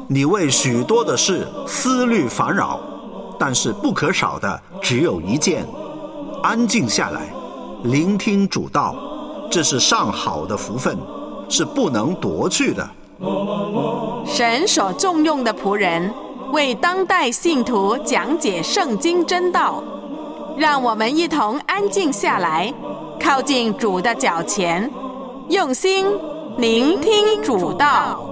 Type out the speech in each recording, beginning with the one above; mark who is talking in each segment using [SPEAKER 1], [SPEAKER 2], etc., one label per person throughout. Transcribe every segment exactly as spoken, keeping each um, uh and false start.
[SPEAKER 1] 你为许多的事思虑烦扰，但是不可少的只有一件：安静下来，聆听主道，这是上好的福分，是不能夺去的。
[SPEAKER 2] 神所重用的仆人，为当代信徒讲解圣经真道，让我们一同安静下来，靠近主的脚前，用心聆听主道。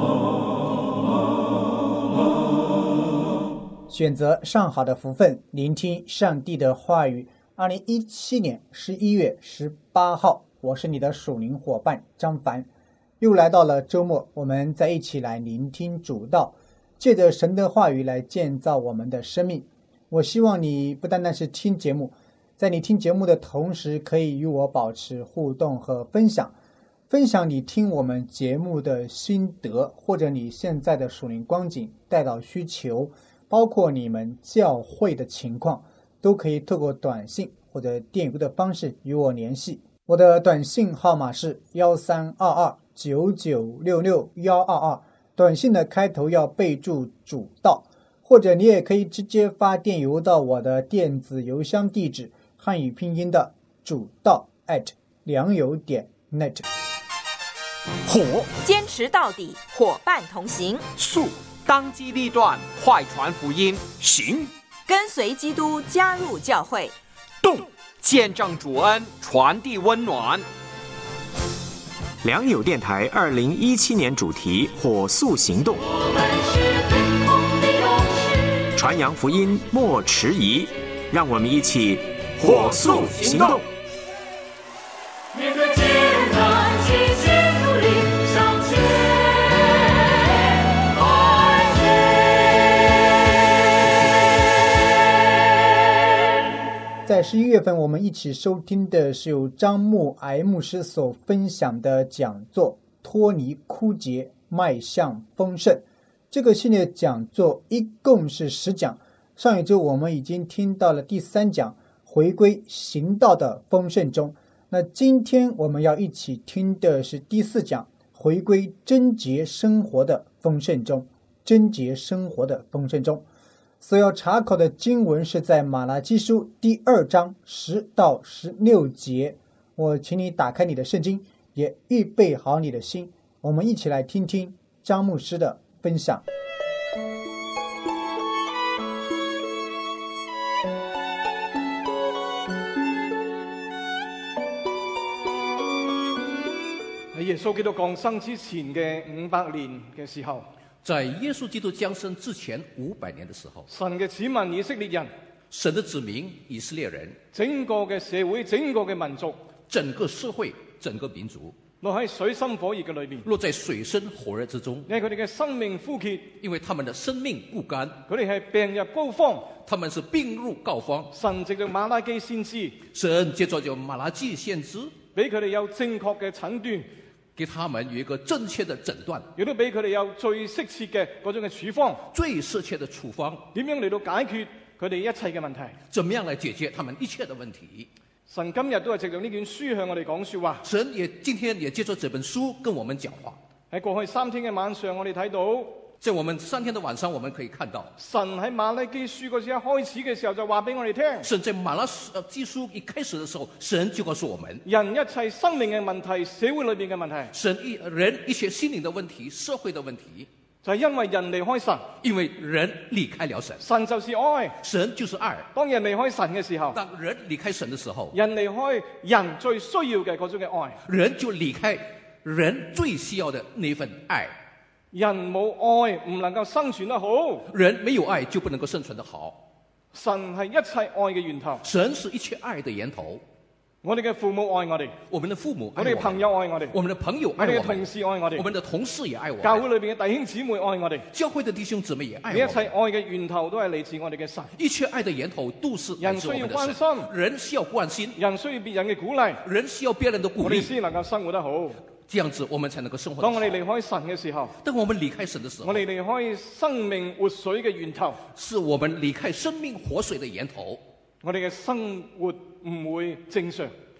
[SPEAKER 3] 选择上好的福分，聆听上帝的话语。二零一七年十一月十八号，我是你的属灵伙伴张凡，又来到了周末，我们再一起来聆听主道，借着神的话语来建造我们的生命。我希望你不单单是听节目，在你听节目的同时，可以与我保持互动和分享，分享你听我们节目的心得，或者你现在的属灵光景、代祷需求，包括你们教会的情况，都可以透过短信或者电邮的方式与我联系。我的短信号码是一三二二九九六六一二二，短信的开头要备注主道，或者你也可以直接发电邮到我的电子邮箱地址，汉语拼音的主道 at 良友点 net。
[SPEAKER 4] 火，
[SPEAKER 5] 坚持到底，伙伴同行；
[SPEAKER 4] 速，当机立断，快传福音；行，
[SPEAKER 5] 跟随基督，加入教会；
[SPEAKER 4] 动，见证主恩，传递温暖。良友电台二零一七年主题：火速行动，传扬福音莫迟疑，让我们一起火速行动。
[SPEAKER 6] 面对艰难，齐心努力向前迈进。
[SPEAKER 3] 在十一月份，我们一起收听的是由张牧癌牧师所分享的讲座《脱离枯竭，迈向丰盛》。这个系列讲座一共是十讲，上一周我们已经听到了第三讲，回归行道的丰盛中。那今天我们要一起听的是第四讲，回归贞洁生活的丰盛中。贞洁生活的丰盛中，所要查考的经文是在马拉基书第二章十到十六节。我请你打开你的圣经，也预备好你的心，我们一起来听听张牧师的分享。
[SPEAKER 7] 喺耶穌基督降生之前嘅五百年嘅時候，
[SPEAKER 8] 在耶穌基督降生之前五百年的時候，
[SPEAKER 7] 神嘅子民以色列人，
[SPEAKER 8] 神的子民以色列人，
[SPEAKER 7] 整個嘅社會、整個嘅民族，
[SPEAKER 8] 整個社會、整個民族，
[SPEAKER 7] 落喺水深火熱嘅裏面，
[SPEAKER 8] 落在水深火熱之中，
[SPEAKER 7] 因為佢哋嘅生命枯竭，
[SPEAKER 8] 因為他們的生命枯乾，
[SPEAKER 7] 佢哋係病入膏肓，
[SPEAKER 8] 他們是病入膏肓。
[SPEAKER 7] 神藉着馬拉基先知，
[SPEAKER 8] 神藉着就馬拉基先知，
[SPEAKER 7] 俾佢哋有正確嘅診斷，
[SPEAKER 8] 給他們有一個正確的診斷，
[SPEAKER 7] 亦都俾佢哋有最適切嘅嗰種嘅處方，
[SPEAKER 8] 最適切的處方，
[SPEAKER 7] 點樣嚟到解決佢哋一切嘅問題？
[SPEAKER 8] 怎麼樣來解決他們一切的問題？
[SPEAKER 7] 神今日都係藉着呢卷書向我哋講說話。
[SPEAKER 8] 神也今天也借着這本書跟我們講話。
[SPEAKER 7] 喺過去三天嘅晚上，我哋睇到，
[SPEAKER 8] 在我們三天的晚上，我們可以看到，
[SPEAKER 7] 神喺馬拉基書嗰時一開始嘅時候就話俾我哋聽，
[SPEAKER 8] 神在馬拉基書一開始的時候，神就告訴我們，
[SPEAKER 7] 人一切生命嘅問題、社會裏邊嘅問題，
[SPEAKER 8] 神一人一切心靈的問題、社會的問題，
[SPEAKER 7] 就係因為人離開神，
[SPEAKER 8] 因為人離開了神。
[SPEAKER 7] 神就是愛，
[SPEAKER 8] 神就是愛。
[SPEAKER 7] 當人離開神嘅時候，
[SPEAKER 8] 當人離開神的時候，
[SPEAKER 7] 人離開人最需要嘅嗰種嘅愛，
[SPEAKER 8] 人就離開人最需要的那份愛。
[SPEAKER 7] 人冇愛唔能夠生存得好，
[SPEAKER 8] 人沒有愛就不能夠生存得好。
[SPEAKER 7] 神係一切愛嘅源頭，
[SPEAKER 8] 神是一切愛的源頭。
[SPEAKER 7] 我哋嘅父母愛我哋，
[SPEAKER 8] 我們的父母愛
[SPEAKER 7] 我哋嘅朋友愛我哋，
[SPEAKER 8] 我們的朋友愛
[SPEAKER 7] 我哋嘅同事愛我哋，
[SPEAKER 8] 我們的同事也愛我們，
[SPEAKER 7] 教會裏邊嘅弟兄姊妹愛我哋，
[SPEAKER 8] 教會的弟兄姊妹也愛我們。
[SPEAKER 7] 呢一切愛嘅源頭都係嚟自我哋嘅神，
[SPEAKER 8] 一切愛的源頭都是來自我們的神。
[SPEAKER 7] 人需要關心，
[SPEAKER 8] 人需要關心，
[SPEAKER 7] 人需要別人嘅鼓勵，
[SPEAKER 8] 人需要別人的鼓勵，
[SPEAKER 7] 我哋先能夠生活得好。
[SPEAKER 8] 這樣子我們才能夠生活得好。
[SPEAKER 7] 當我哋離開神嘅時候，
[SPEAKER 8] 當我們離開神的時候，
[SPEAKER 7] 我哋離開生命活水嘅源頭，
[SPEAKER 8] 是我們離開生命活水的源頭，
[SPEAKER 7] 我哋嘅生活唔會正常，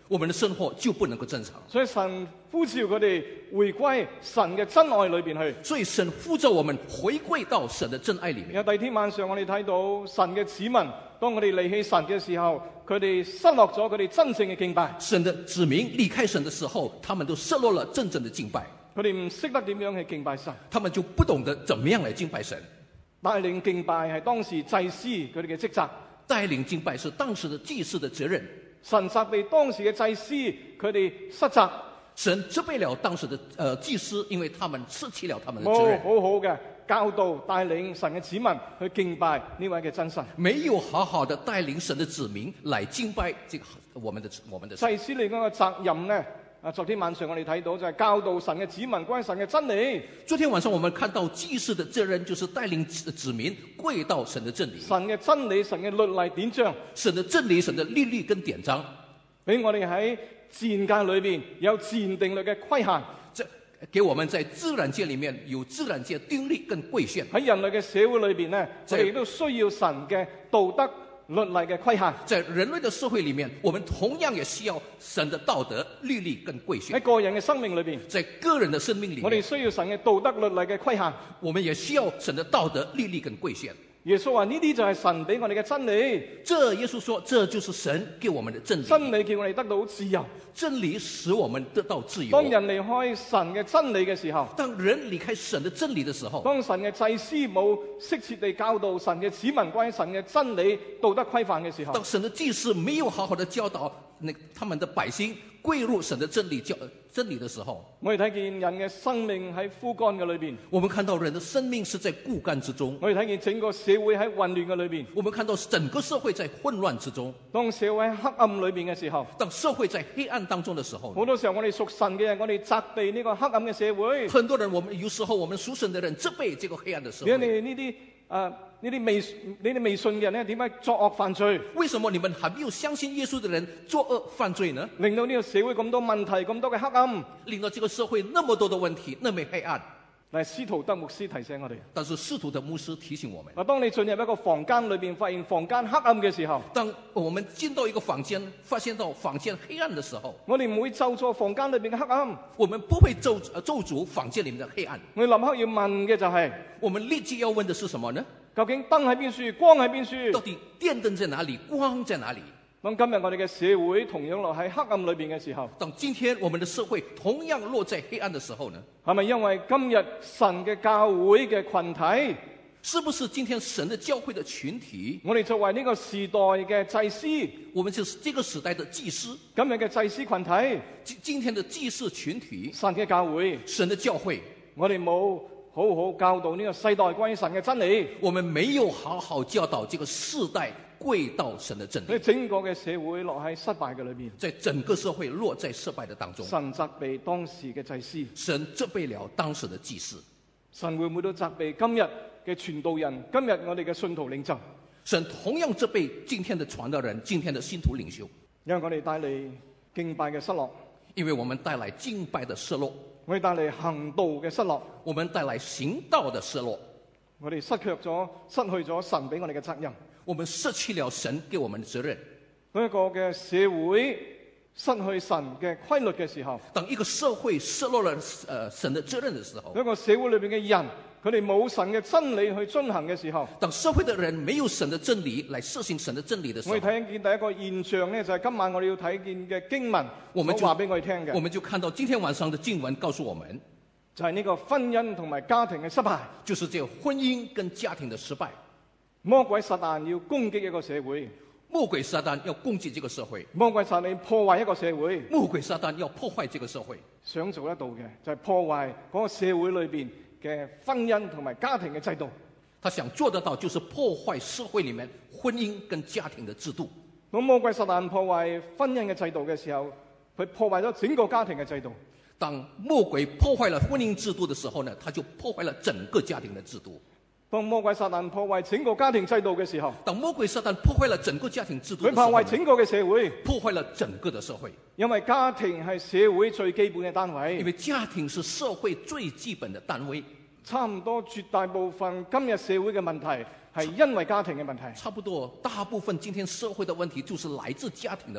[SPEAKER 8] 我们的生活就不能够正常。
[SPEAKER 7] 所以神呼召佢哋回歸神嘅真愛裏邊去。
[SPEAKER 8] 所以神呼召我們回歸到神的真愛裡面。
[SPEAKER 7] 有第二天晚上我哋睇到神嘅子民，當我哋離棄神嘅時候，佢哋失落咗佢哋真正嘅敬拜。
[SPEAKER 8] 神的子民離開神的時候，他們都失落了真正的敬拜。
[SPEAKER 7] 佢哋唔識得點樣去敬拜神，
[SPEAKER 8] 他們就不懂得怎麼樣來敬拜神。
[SPEAKER 7] 帶領敬拜係當時祭司佢哋嘅職責，
[SPEAKER 8] 帶領敬拜是當時的祭司的責任。
[SPEAKER 7] 神責備當時嘅祭司佢哋失責，
[SPEAKER 8] 神責備了當時的呃祭司，因為他們失去了他們的責任，
[SPEAKER 7] 冇好好嘅教導帶領神嘅子民去敬拜呢位嘅真神，
[SPEAKER 8] 沒有好好的帶領神的子民來敬拜這個我們的我們的神。
[SPEAKER 7] 祭司嚟講嘅責任呢？啊！昨天晚上我哋睇到就係教導神嘅子民關於神嘅真理。
[SPEAKER 8] 昨天晚上我們看到祭司的責任就是帶領子民歸到神的真理。
[SPEAKER 7] 神嘅真理、神嘅律例典章，
[SPEAKER 8] 神的真理、神的律例跟典章，
[SPEAKER 7] 俾我哋喺自然界裏邊有自然定律嘅規限。
[SPEAKER 8] 這給我們在自然界裏面有自然界定律跟規限。
[SPEAKER 7] 喺人類嘅社會裏邊呢，我哋亦都需要神嘅道德律例嘅規限。
[SPEAKER 8] 在人類的社會裏面，我們同樣也需要神的道德律例跟規限。
[SPEAKER 7] 喺個人嘅生命裏邊，
[SPEAKER 8] 在個人的生命裏面，
[SPEAKER 7] 我哋需要神嘅道德律例嘅規限。
[SPEAKER 8] 我們也需要神的道德律例跟規限。
[SPEAKER 7] 耶穌話：呢啲就係神俾我哋嘅真理。
[SPEAKER 8] 這耶穌說，這就是神給我們的真理。
[SPEAKER 7] 真理叫我哋得到自由，
[SPEAKER 8] 真理使我們得到自由。
[SPEAKER 7] 當人離開神嘅真理嘅時候，
[SPEAKER 8] 當人離開神的真理的時候，
[SPEAKER 7] 當神嘅祭司冇適切地教導神嘅子民關於神嘅真理道德規範嘅時候，
[SPEAKER 8] 當神的祭司沒有好好的教導那他們的百姓歸入神的真理教真理的時候，
[SPEAKER 7] 我哋睇見人嘅生命喺枯乾嘅裏邊，
[SPEAKER 8] 我們看到人的生命是在枯乾之中。
[SPEAKER 7] 我哋睇見整個社會喺混亂嘅裏邊，
[SPEAKER 8] 我們看到整個社會在混亂之中。
[SPEAKER 7] 當社會喺黑暗裏邊嘅時候，
[SPEAKER 8] 當社會在黑暗當中的時候，
[SPEAKER 7] 好多時候我哋屬神嘅人，我哋責備呢個黑暗嘅社會。
[SPEAKER 8] 很多人，我們有時候我們屬神的人責備這個黑暗的社會。
[SPEAKER 7] 你哋呢啲啊呢啲未你哋未信嘅人咧，點解作惡犯罪？
[SPEAKER 8] 為什麼你們還沒有相信耶穌的人作惡犯罪呢？
[SPEAKER 7] 令到呢個社會咁多問題，咁多嘅黑暗，
[SPEAKER 8] 令到這個社會那麼多的問題，那麼黑暗。
[SPEAKER 7] 但係司徒德牧師提醒我哋，
[SPEAKER 8] 但是司徒的牧師提醒我們：
[SPEAKER 7] 啊，當你進入一個房間裏邊，發現房間黑暗嘅時候，
[SPEAKER 8] 當我們進到一個房間，發現到房間黑暗的時候，
[SPEAKER 7] 我哋唔會咒詛房間裏邊嘅黑暗，
[SPEAKER 8] 我們不會咒咒詛房間裏面的黑暗。
[SPEAKER 7] 我哋立刻要問嘅就係、是，
[SPEAKER 8] 我們立即要問的是什麼呢？
[SPEAKER 7] 究竟燈喺邊處，光喺邊處？
[SPEAKER 8] 到底電燈在哪裡，光在哪裡？
[SPEAKER 7] 當今日我哋嘅社會同樣落喺黑暗裏邊嘅時候，
[SPEAKER 8] 當今天我們的社會同樣落在黑暗的時候呢？
[SPEAKER 7] 係咪因為今日神嘅教會嘅群體？
[SPEAKER 8] 是不是今天神的教會的群體？
[SPEAKER 7] 我哋作為呢個時代嘅祭司，
[SPEAKER 8] 我們就是這個時代的祭司。
[SPEAKER 7] 今日嘅祭司群體，
[SPEAKER 8] 今今天的祭司群體，
[SPEAKER 7] 神嘅教會，
[SPEAKER 8] 神的教會，
[SPEAKER 7] 我哋冇好好教導呢個世代關於神嘅真理，
[SPEAKER 8] 我們沒有好好教導這個世代歸到神的真理。
[SPEAKER 7] 所以整個嘅社會落喺失敗嘅裏邊，
[SPEAKER 8] 在整個社會落在失敗的當中。
[SPEAKER 7] 神責備當時嘅祭司，
[SPEAKER 8] 神責備了當時的祭司。
[SPEAKER 7] 神會唔會都責備今日嘅傳道人，今日我哋嘅信徒領袖？
[SPEAKER 8] 神同樣責備今天的傳道人，今天的信徒領袖，
[SPEAKER 7] 因為我哋帶嚟敬拜嘅失落，
[SPEAKER 8] 因為我們帶來敬拜的失落，
[SPEAKER 7] 我哋帶嚟行道嘅失落，
[SPEAKER 8] 我們帶來行道的失落，
[SPEAKER 7] 我哋失卻咗、失去咗神俾我哋嘅責任，
[SPEAKER 8] 我們失去了神給我們的責任。
[SPEAKER 7] 當一個嘅社會失去神嘅規律嘅時候，
[SPEAKER 8] 當一個社會失落了呃神的責任的時候，
[SPEAKER 7] 一個社會裏邊嘅人，佢哋冇神嘅真理去遵行嘅時候，
[SPEAKER 8] 當社會的人沒有神的真理來實行神的真理的時候，
[SPEAKER 7] 我哋睇見第一個現象呢，就係今晚我哋要睇見嘅經文，
[SPEAKER 8] 我們就
[SPEAKER 7] 話俾我哋聽嘅，
[SPEAKER 8] 我們就看到今天晚上的經文告訴我們，
[SPEAKER 7] 就係呢個婚姻同埋家庭嘅失敗，
[SPEAKER 8] 就是這個婚姻跟家庭的失敗。
[SPEAKER 7] 魔鬼撒旦要攻擊一個社會，
[SPEAKER 8] 魔鬼撒旦要攻擊這個社會，
[SPEAKER 7] 魔鬼撒旦破壞一個社會，
[SPEAKER 8] 魔鬼撒旦要破壞這個社會，
[SPEAKER 7] 想做得到嘅就係破壞嗰個社會裏邊嘅婚姻同埋家庭嘅制度。
[SPEAKER 8] 他想做得到，就是破壞社會裏面婚姻跟家庭的制度。
[SPEAKER 7] 當魔鬼撒旦破壞婚姻嘅制度嘅時候，佢破壞咗整個家庭嘅制度。
[SPEAKER 8] 當魔鬼破壞了婚姻制度的時候呢，他就破壞了整個家庭的制度。
[SPEAKER 7] 當魔鬼撒旦破壞整個家庭制度嘅時候，
[SPEAKER 8] 當魔鬼撒旦破壞了整個家庭制度的時候，
[SPEAKER 7] 佢破壞整個嘅社會，
[SPEAKER 8] 破壞了整個的社會。
[SPEAKER 7] 因為家庭係社會最基本嘅單位，
[SPEAKER 8] 因為家庭是社會最基本的單位。
[SPEAKER 7] 差唔多絕大部分今日社會嘅問題係因為家庭嘅問題。
[SPEAKER 8] 差不多大部分今天社會的問題就是來自家庭的問題。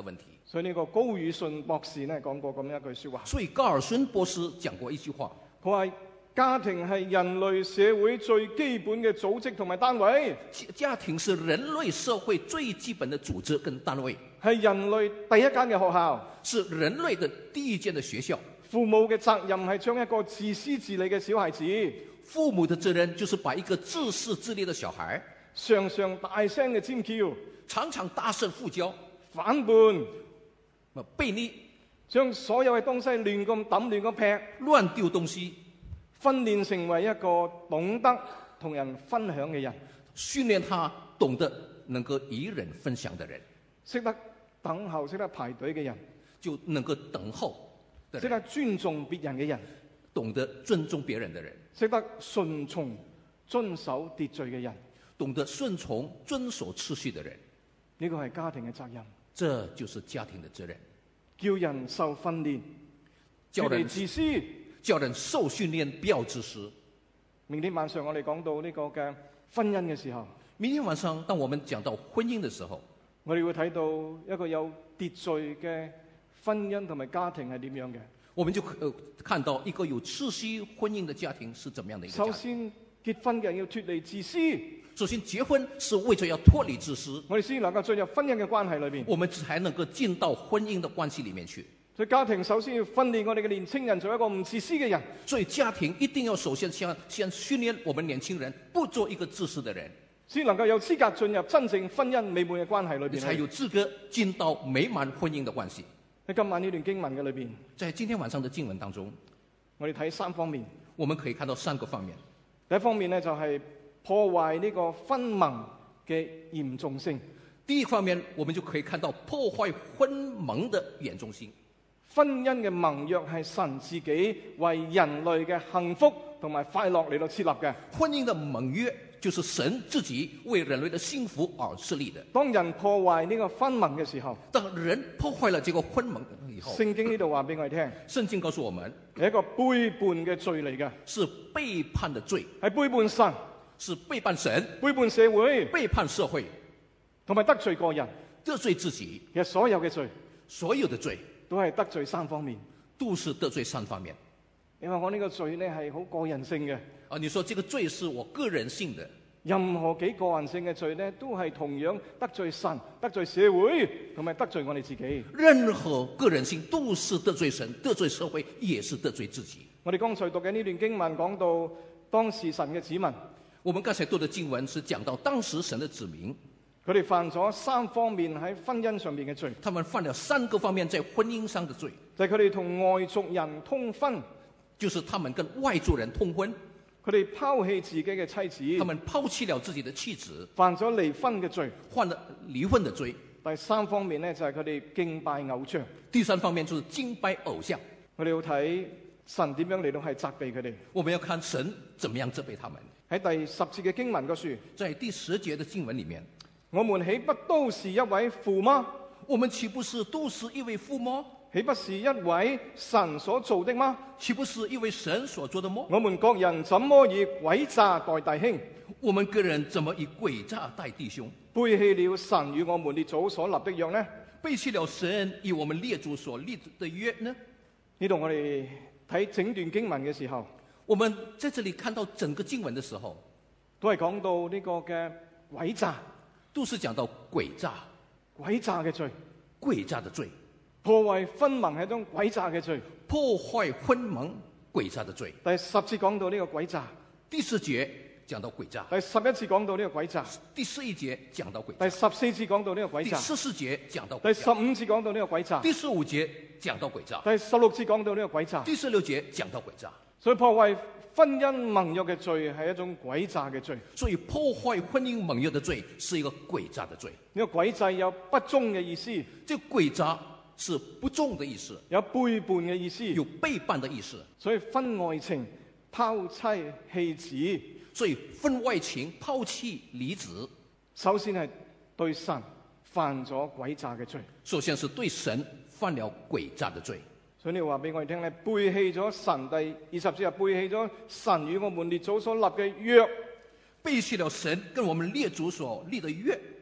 [SPEAKER 7] 所以呢個高宇信博士呢講過咁樣一句説話，
[SPEAKER 8] 所以高爾孫博士講過一句話，
[SPEAKER 7] 佢話家庭係人類社會最基本嘅組織同埋單位，
[SPEAKER 8] 家庭是人類社會最基本的組織跟單位，
[SPEAKER 7] 係人類第一間嘅學校，
[SPEAKER 8] 是人類的第一間的學校。
[SPEAKER 7] 父母嘅責任係將一個自私自利嘅小孩子，
[SPEAKER 8] 父母的責任就是把一個自私自利的小孩，
[SPEAKER 7] 常常大聲嘅尖叫，
[SPEAKER 8] 常常大聲呼叫，
[SPEAKER 7] 反叛，
[SPEAKER 8] 悖逆，
[SPEAKER 7] 將所有嘅東西亂咁抌亂咁劈，
[SPEAKER 8] 亂丟東西，
[SPEAKER 7] 訓練成為一個懂得同人分享嘅人，
[SPEAKER 8] 訓練他懂得能夠與人分享的人，
[SPEAKER 7] 識得等候、識得排隊嘅人，
[SPEAKER 8] 就能夠等候的人，
[SPEAKER 7] 識得尊重別人嘅人，
[SPEAKER 8] 懂得尊重別人的人，
[SPEAKER 7] 識得順從遵守秩序嘅人，
[SPEAKER 8] 懂得順從遵守秩序的人，
[SPEAKER 7] 呢個係家庭嘅責任。
[SPEAKER 8] 這就是家庭的責任。
[SPEAKER 7] 叫人受訓練，
[SPEAKER 8] 叫人
[SPEAKER 7] 自私，
[SPEAKER 8] 叫人受訓練，不要自私。
[SPEAKER 7] 明天晚上我哋講到呢個嘅婚姻嘅時候，
[SPEAKER 8] 明天晚上當我們講到婚姻的時候，
[SPEAKER 7] 我哋會睇到一個有秩序嘅婚姻同埋家庭係點樣嘅。
[SPEAKER 8] 我們就呃看到一個有秩序婚姻的家庭是怎麼樣的一個家庭。
[SPEAKER 7] 首先結婚嘅人要脫離自私，
[SPEAKER 8] 首先結婚是為咗要脫離自私，
[SPEAKER 7] 我哋先能夠進入婚姻嘅關係裏邊，
[SPEAKER 8] 我們才能夠進到婚姻的關係裡面去。
[SPEAKER 7] 所以家庭首先要訓練我哋嘅年輕人做一個唔自私嘅人。
[SPEAKER 8] 所以家庭一定要首先先先訓練我們年輕人不做一個自私的人，
[SPEAKER 7] 先能夠有資格進入真正婚姻美滿嘅關係裏邊，
[SPEAKER 8] 才有資格進到美滿婚姻的關係。
[SPEAKER 7] 喺今晚呢段經文嘅裏邊，
[SPEAKER 8] 在今天晚上的經文當中，
[SPEAKER 7] 我哋睇三方面。
[SPEAKER 8] 我們可以看到三個方面。
[SPEAKER 7] 第一方面呢，就係破壞呢個婚盟嘅嚴重性。
[SPEAKER 8] 第一方面，我們就可以看到破壞婚盟的嚴重性。
[SPEAKER 7] 婚姻嘅盟約係神自己為人類嘅幸福同埋快樂嚟到設立嘅。
[SPEAKER 8] 婚姻的盟約就是神自己為人類的幸福而設立的。
[SPEAKER 7] 當人破壞呢個婚盟嘅時候，
[SPEAKER 8] 當人破壞了這個婚盟以後，
[SPEAKER 7] 聖經呢度話俾我哋聽，
[SPEAKER 8] 聖經告訴我們
[SPEAKER 7] 係一個背叛嘅罪嚟嘅，
[SPEAKER 8] 是背叛的罪，
[SPEAKER 7] 係背叛神，
[SPEAKER 8] 是背叛神，
[SPEAKER 7] 背叛社會，
[SPEAKER 8] 背叛社會，
[SPEAKER 7] 同埋得罪個人，
[SPEAKER 8] 得罪自己。
[SPEAKER 7] 其實所有嘅罪，
[SPEAKER 8] 所有的罪
[SPEAKER 7] 都係得罪三方面，
[SPEAKER 8] 都是得罪三方面。
[SPEAKER 7] 因為我呢個罪呢係好個人性嘅。
[SPEAKER 8] 啊，你說這個罪是我個人性的，
[SPEAKER 7] 任何幾個人性嘅罪呢，都係同樣得罪神、得罪社會，同埋得罪我哋自己。
[SPEAKER 8] 任何個人性都是得罪神、得罪社會，也是得罪自己。
[SPEAKER 7] 我哋剛才讀嘅呢段經文講到當時神嘅子民，
[SPEAKER 8] 我們剛才讀的經文是講到當時神的子民，
[SPEAKER 7] 佢哋犯咗三方面喺婚姻上面嘅罪。
[SPEAKER 8] 他們犯了三個方面在婚姻上的罪，
[SPEAKER 7] 就係佢哋同外族人通婚，
[SPEAKER 8] 就是他們跟外族人通婚，
[SPEAKER 7] 佢哋拋棄自己嘅妻子，
[SPEAKER 8] 他們拋棄了自己的妻子，
[SPEAKER 7] 犯咗離婚嘅罪。
[SPEAKER 8] 犯了離婚的罪。
[SPEAKER 7] 第三方面呢，就係佢哋敬拜偶像。
[SPEAKER 8] 第三方面就是敬拜偶像。
[SPEAKER 7] 我哋要睇神點樣嚟到係責備佢哋。
[SPEAKER 8] 我們要看神怎麼樣責備他們。
[SPEAKER 7] 喺第十節嘅經文嗰處，
[SPEAKER 8] 在第十節的經文裡面，
[SPEAKER 7] 我們豈不都是一位父嗎？
[SPEAKER 8] 我們豈不是都是一位父嗎？
[SPEAKER 7] 豈不是一位神所做的嗎？
[SPEAKER 8] 豈不是一位神所做的嗎？
[SPEAKER 7] 我們各人怎麼以詭詐待弟兄？
[SPEAKER 8] 我們個人怎麼以詭詐待弟兄？
[SPEAKER 7] 背棄了神與我們列祖所立的約呢？
[SPEAKER 8] 背棄了神與我們列祖所立的約呢？
[SPEAKER 7] 呢度我哋睇整段經文嘅時候，
[SPEAKER 8] 我們在這裡看到整個經文的時候，
[SPEAKER 7] 都係講到呢個嘅詭詐，
[SPEAKER 8] 都是講到詭詐，
[SPEAKER 7] 詭詐嘅罪，
[SPEAKER 8] 詭詐的罪，
[SPEAKER 7] 破壞婚盟係一種詭詐嘅罪，
[SPEAKER 8] 破壞婚盟詭詐的罪。
[SPEAKER 7] 第十節講到呢個詭詐，
[SPEAKER 8] 第十節講到詭詐，
[SPEAKER 7] 第十一節講到呢個詭詐，
[SPEAKER 8] 第十一節講到詭詐，
[SPEAKER 7] 第十四節講到呢個詭詐，
[SPEAKER 8] 第十四節講到
[SPEAKER 7] 第十五節講到呢個詭詐，
[SPEAKER 8] 第十五節講到詭詐，
[SPEAKER 7] 第十六節講到呢個詭詐，
[SPEAKER 8] 第十六節講到詭詐。
[SPEAKER 7] 所以破壞婚姻盟約嘅罪係一種詭詐嘅罪。
[SPEAKER 8] 所以破壞婚姻盟約的罪是一個詭詐的罪。
[SPEAKER 7] 呢個詭詐有不忠嘅意思，
[SPEAKER 8] 這詭詐是不忠的意思，
[SPEAKER 7] 有背叛嘅意思，
[SPEAKER 8] 有背叛的意思。
[SPEAKER 7] 所以婚外情、拋妻棄子，
[SPEAKER 8] 所以婚外情、拋棄離子，
[SPEAKER 7] 首先係對神犯咗詭詐嘅罪。
[SPEAKER 8] 首先是對神犯了詭詐的罪。
[SPEAKER 7] 所以你話俾我哋聽咧，背棄咗神，第二十節係背棄咗神與我們列祖所立嘅約，
[SPEAKER 8] 背棄了神跟我們列祖所立的約。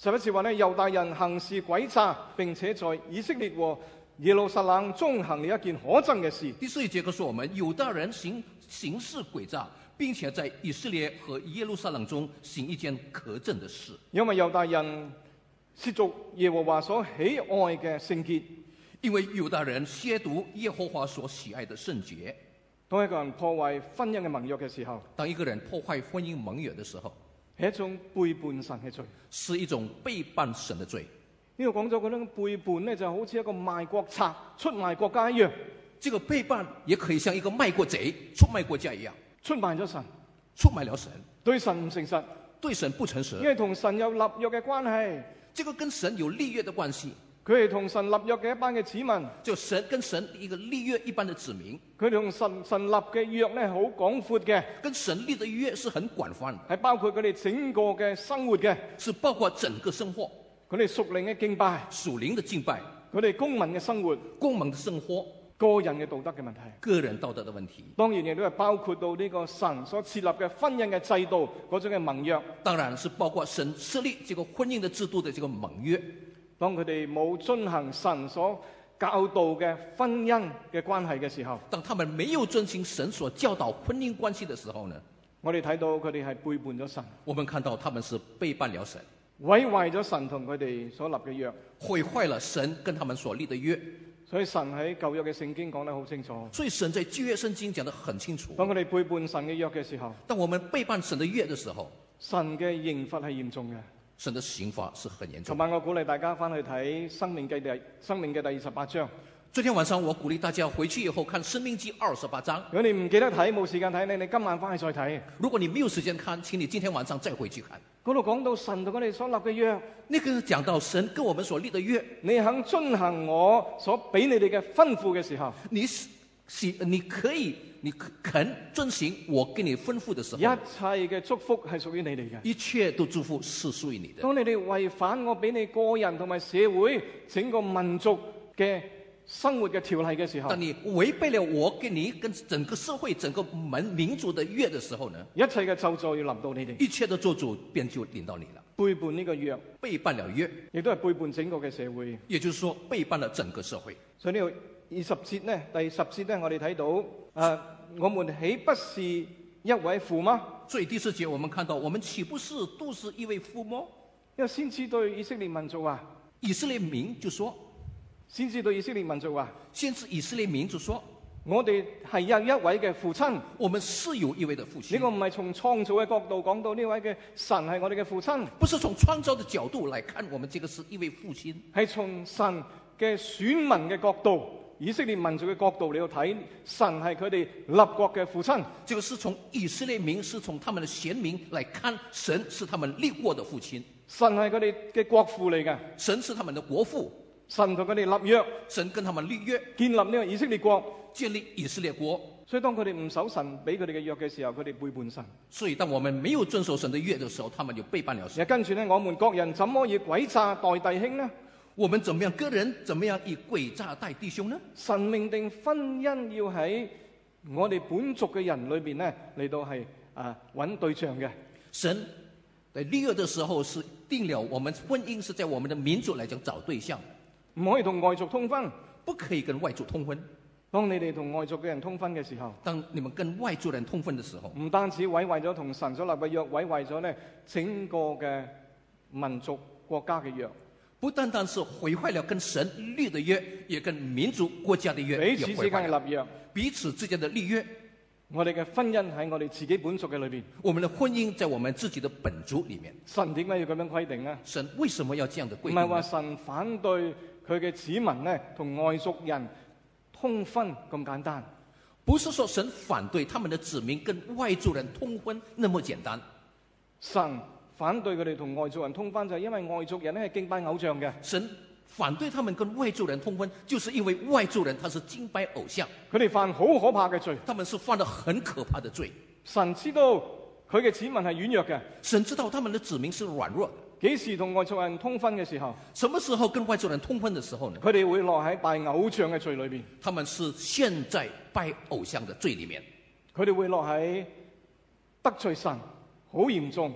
[SPEAKER 7] 十一節話咧，猶大人行事詭詐，並且在以色列和耶路撒冷中行了一件可憎嘅事。
[SPEAKER 8] 第四一節告訴我們，猶大人行行事詭詐，並且在以色列和耶路撒冷中行一件可憎的事。
[SPEAKER 7] 因為猶大人褻瀆耶和華所喜愛嘅聖潔，
[SPEAKER 8] 因為猶大人褻瀆耶和華所喜愛的聖潔。
[SPEAKER 7] 當一個人破壞婚姻嘅盟約嘅時候，
[SPEAKER 8] 當一個人破壞婚姻盟約的時候，
[SPEAKER 7] 係一種背叛神嘅罪，
[SPEAKER 8] 是一種背叛神的罪。
[SPEAKER 7] 呢度講咗嗰種背叛呢，就好似一個賣國賊出賣國家一樣。
[SPEAKER 8] 這個背叛也可以像一個賣國賊出賣國家一樣，
[SPEAKER 7] 出賣咗神，
[SPEAKER 8] 出賣了神，
[SPEAKER 7] 對神唔誠實，
[SPEAKER 8] 對神不誠實，
[SPEAKER 7] 因為同神有立約嘅關係。
[SPEAKER 8] 這個跟神有立約的關係。
[SPEAKER 7] 佢係同神立約嘅一班嘅子民，
[SPEAKER 8] 就神跟神一個立約一般的子民。
[SPEAKER 7] 佢哋同神神立嘅約咧，好廣闊嘅，
[SPEAKER 8] 跟神立的約是很廣泛，
[SPEAKER 7] 係包括佢哋整個嘅生活嘅，
[SPEAKER 8] 是包括整個生活。
[SPEAKER 7] 佢哋屬靈嘅敬拜，
[SPEAKER 8] 屬靈的敬拜，
[SPEAKER 7] 佢哋公民嘅生活，
[SPEAKER 8] 公民的生活，
[SPEAKER 7] 個人嘅道德嘅問題，
[SPEAKER 8] 個人道德的問題。
[SPEAKER 7] 當然亦都係包括到呢個神所設立嘅婚姻嘅制度嗰種嘅盟約。
[SPEAKER 8] 當然是包括神設立這個婚姻的制度的這個盟約。
[SPEAKER 7] 當佢哋冇遵行神所教導嘅婚姻嘅關係嘅時候，
[SPEAKER 8] 當他們沒有遵行神所教導婚姻關係的時候呢，
[SPEAKER 7] 我哋睇到佢哋係背叛咗神。
[SPEAKER 8] 我們看到他們是背叛了神，
[SPEAKER 7] 毀壞咗神同佢哋所立嘅約，
[SPEAKER 8] 毀壞了神跟他們所立的約。
[SPEAKER 7] 所以神喺舊約嘅聖經講得好清楚。
[SPEAKER 8] 所以神在舊約聖經講得很清楚。
[SPEAKER 7] 當佢哋背叛神嘅約嘅時候，
[SPEAKER 8] 當我們背叛神的約的時候，
[SPEAKER 7] 神嘅刑罰係嚴重嘅。
[SPEAKER 8] 神的刑罰是很嚴重。
[SPEAKER 7] 琴晚我鼓勵大家翻去睇《申命記》第《申命記》第二十八章。
[SPEAKER 8] 昨天晚上我鼓勵大家回去以後看《申命記》二十八章。
[SPEAKER 7] 如果你唔記得睇，冇時間睇，你你今晚翻去再睇。
[SPEAKER 8] 如果你沒有時間看，請你今天晚上再回去看。
[SPEAKER 7] 嗰度講到神同我哋所立嘅約，
[SPEAKER 8] 那個講到神跟我們所立的約，
[SPEAKER 7] 你肯遵行我所俾你哋嘅吩咐嘅時候，
[SPEAKER 8] 你是你可以。你肯遵行我給你吩咐的時候，
[SPEAKER 7] 一切嘅祝福係屬於你哋嘅。
[SPEAKER 8] 一切都祝福是屬於你的。
[SPEAKER 7] 當你哋違反我俾你個人同埋社會整個民族嘅生活嘅條例嘅時候，
[SPEAKER 8] 當你違背了我給你跟整個社會、整個民民族的約的時候呢，
[SPEAKER 7] 一切嘅咒詛要臨到你哋，
[SPEAKER 8] 一切的咒詛便就臨到你了。
[SPEAKER 7] 背叛呢個約，
[SPEAKER 8] 背叛了約，
[SPEAKER 7] 亦都係背叛整個嘅社會。
[SPEAKER 8] 也就是說，背叛了整個社會。
[SPEAKER 7] 所以呢度二十節呢，第十節呢，我哋睇到誒、呃，我們豈不是一位父嗎？
[SPEAKER 8] 所以第四節我們看到，我們豈不是都是一位父嗎？
[SPEAKER 7] 因為先知對以色列民族話，
[SPEAKER 8] 以色列民就說，
[SPEAKER 7] 先知對以色列民族話，
[SPEAKER 8] 先知以色列民就說，
[SPEAKER 7] 我哋係有一位嘅父親，
[SPEAKER 8] 我們是有一位的父親。
[SPEAKER 7] 呢個唔係從創造嘅角度講到呢位嘅神係我哋嘅父親，
[SPEAKER 8] 不是從創造的角度來看，我們這個是一位父親，
[SPEAKER 7] 係從神嘅選民嘅角度。以色列民族嘅角度，你要睇神係佢哋立國嘅父親。
[SPEAKER 8] 這個是從以色列民，是從他們的選民來看，神是他們立國的父親。
[SPEAKER 7] 神係佢哋嘅國父嚟嘅，
[SPEAKER 8] 神是他們的國父。
[SPEAKER 7] 神同佢哋立約，
[SPEAKER 8] 神跟他們立約，
[SPEAKER 7] 建立呢個以色列國，
[SPEAKER 8] 建立以色列國。
[SPEAKER 7] 所以當佢哋唔守神俾佢哋嘅約嘅時候，佢哋背叛神。
[SPEAKER 8] 所以當我們沒有遵守神的約的時候，他們就背叛了神。
[SPEAKER 7] 跟住呢，我們各人怎麼以詭詐待弟兄呢？
[SPEAKER 8] 我們怎麼樣？個人怎麼樣以詭詐待弟兄呢？
[SPEAKER 7] 神命定婚姻要喺我哋本族嘅人裏邊呢嚟到係啊揾對象嘅。
[SPEAKER 8] 神在立約的時候是定了我們婚姻是在我們的民族來講找對象，
[SPEAKER 7] 唔可以同外族通婚，
[SPEAKER 8] 不可以跟外族通婚。
[SPEAKER 7] 當你哋同外族嘅人通婚嘅時候，
[SPEAKER 8] 當你們跟外族人通婚的時候，
[SPEAKER 7] 唔單止毀壞咗同神所立嘅約，毀壞咗呢整個嘅民族國家嘅約。不單單是毀壞了跟神立的約，也跟民族國家的約，彼此之間嘅立約，彼此之間的立約。我哋嘅婚姻喺我哋自己本族嘅裏邊，我們的婚姻在我們自己的本族裏面。神點解要咁樣規定呢？神為什麼要這樣的規定？唔係話神反對佢嘅子民呢同外族人通婚咁簡單，不是說神反對他們的子民跟外族人通婚那麼簡單。神反對佢哋同外族人通婚，就係因為外族人咧係敬拜偶像嘅。神反對他們跟外族人通婚，就是因為外族人他是敬拜偶像，佢哋犯好可怕嘅罪，他們是犯了很可怕的罪。神知道佢嘅子民係軟弱嘅，神知道他們的子民是軟弱的。幾時同外族人通婚嘅時候，什麼時候跟外族人通婚的時候呢？佢哋會落喺拜偶像嘅罪裏邊，他們是陷在拜偶像的罪裏面，佢哋會落喺得罪神好嚴重，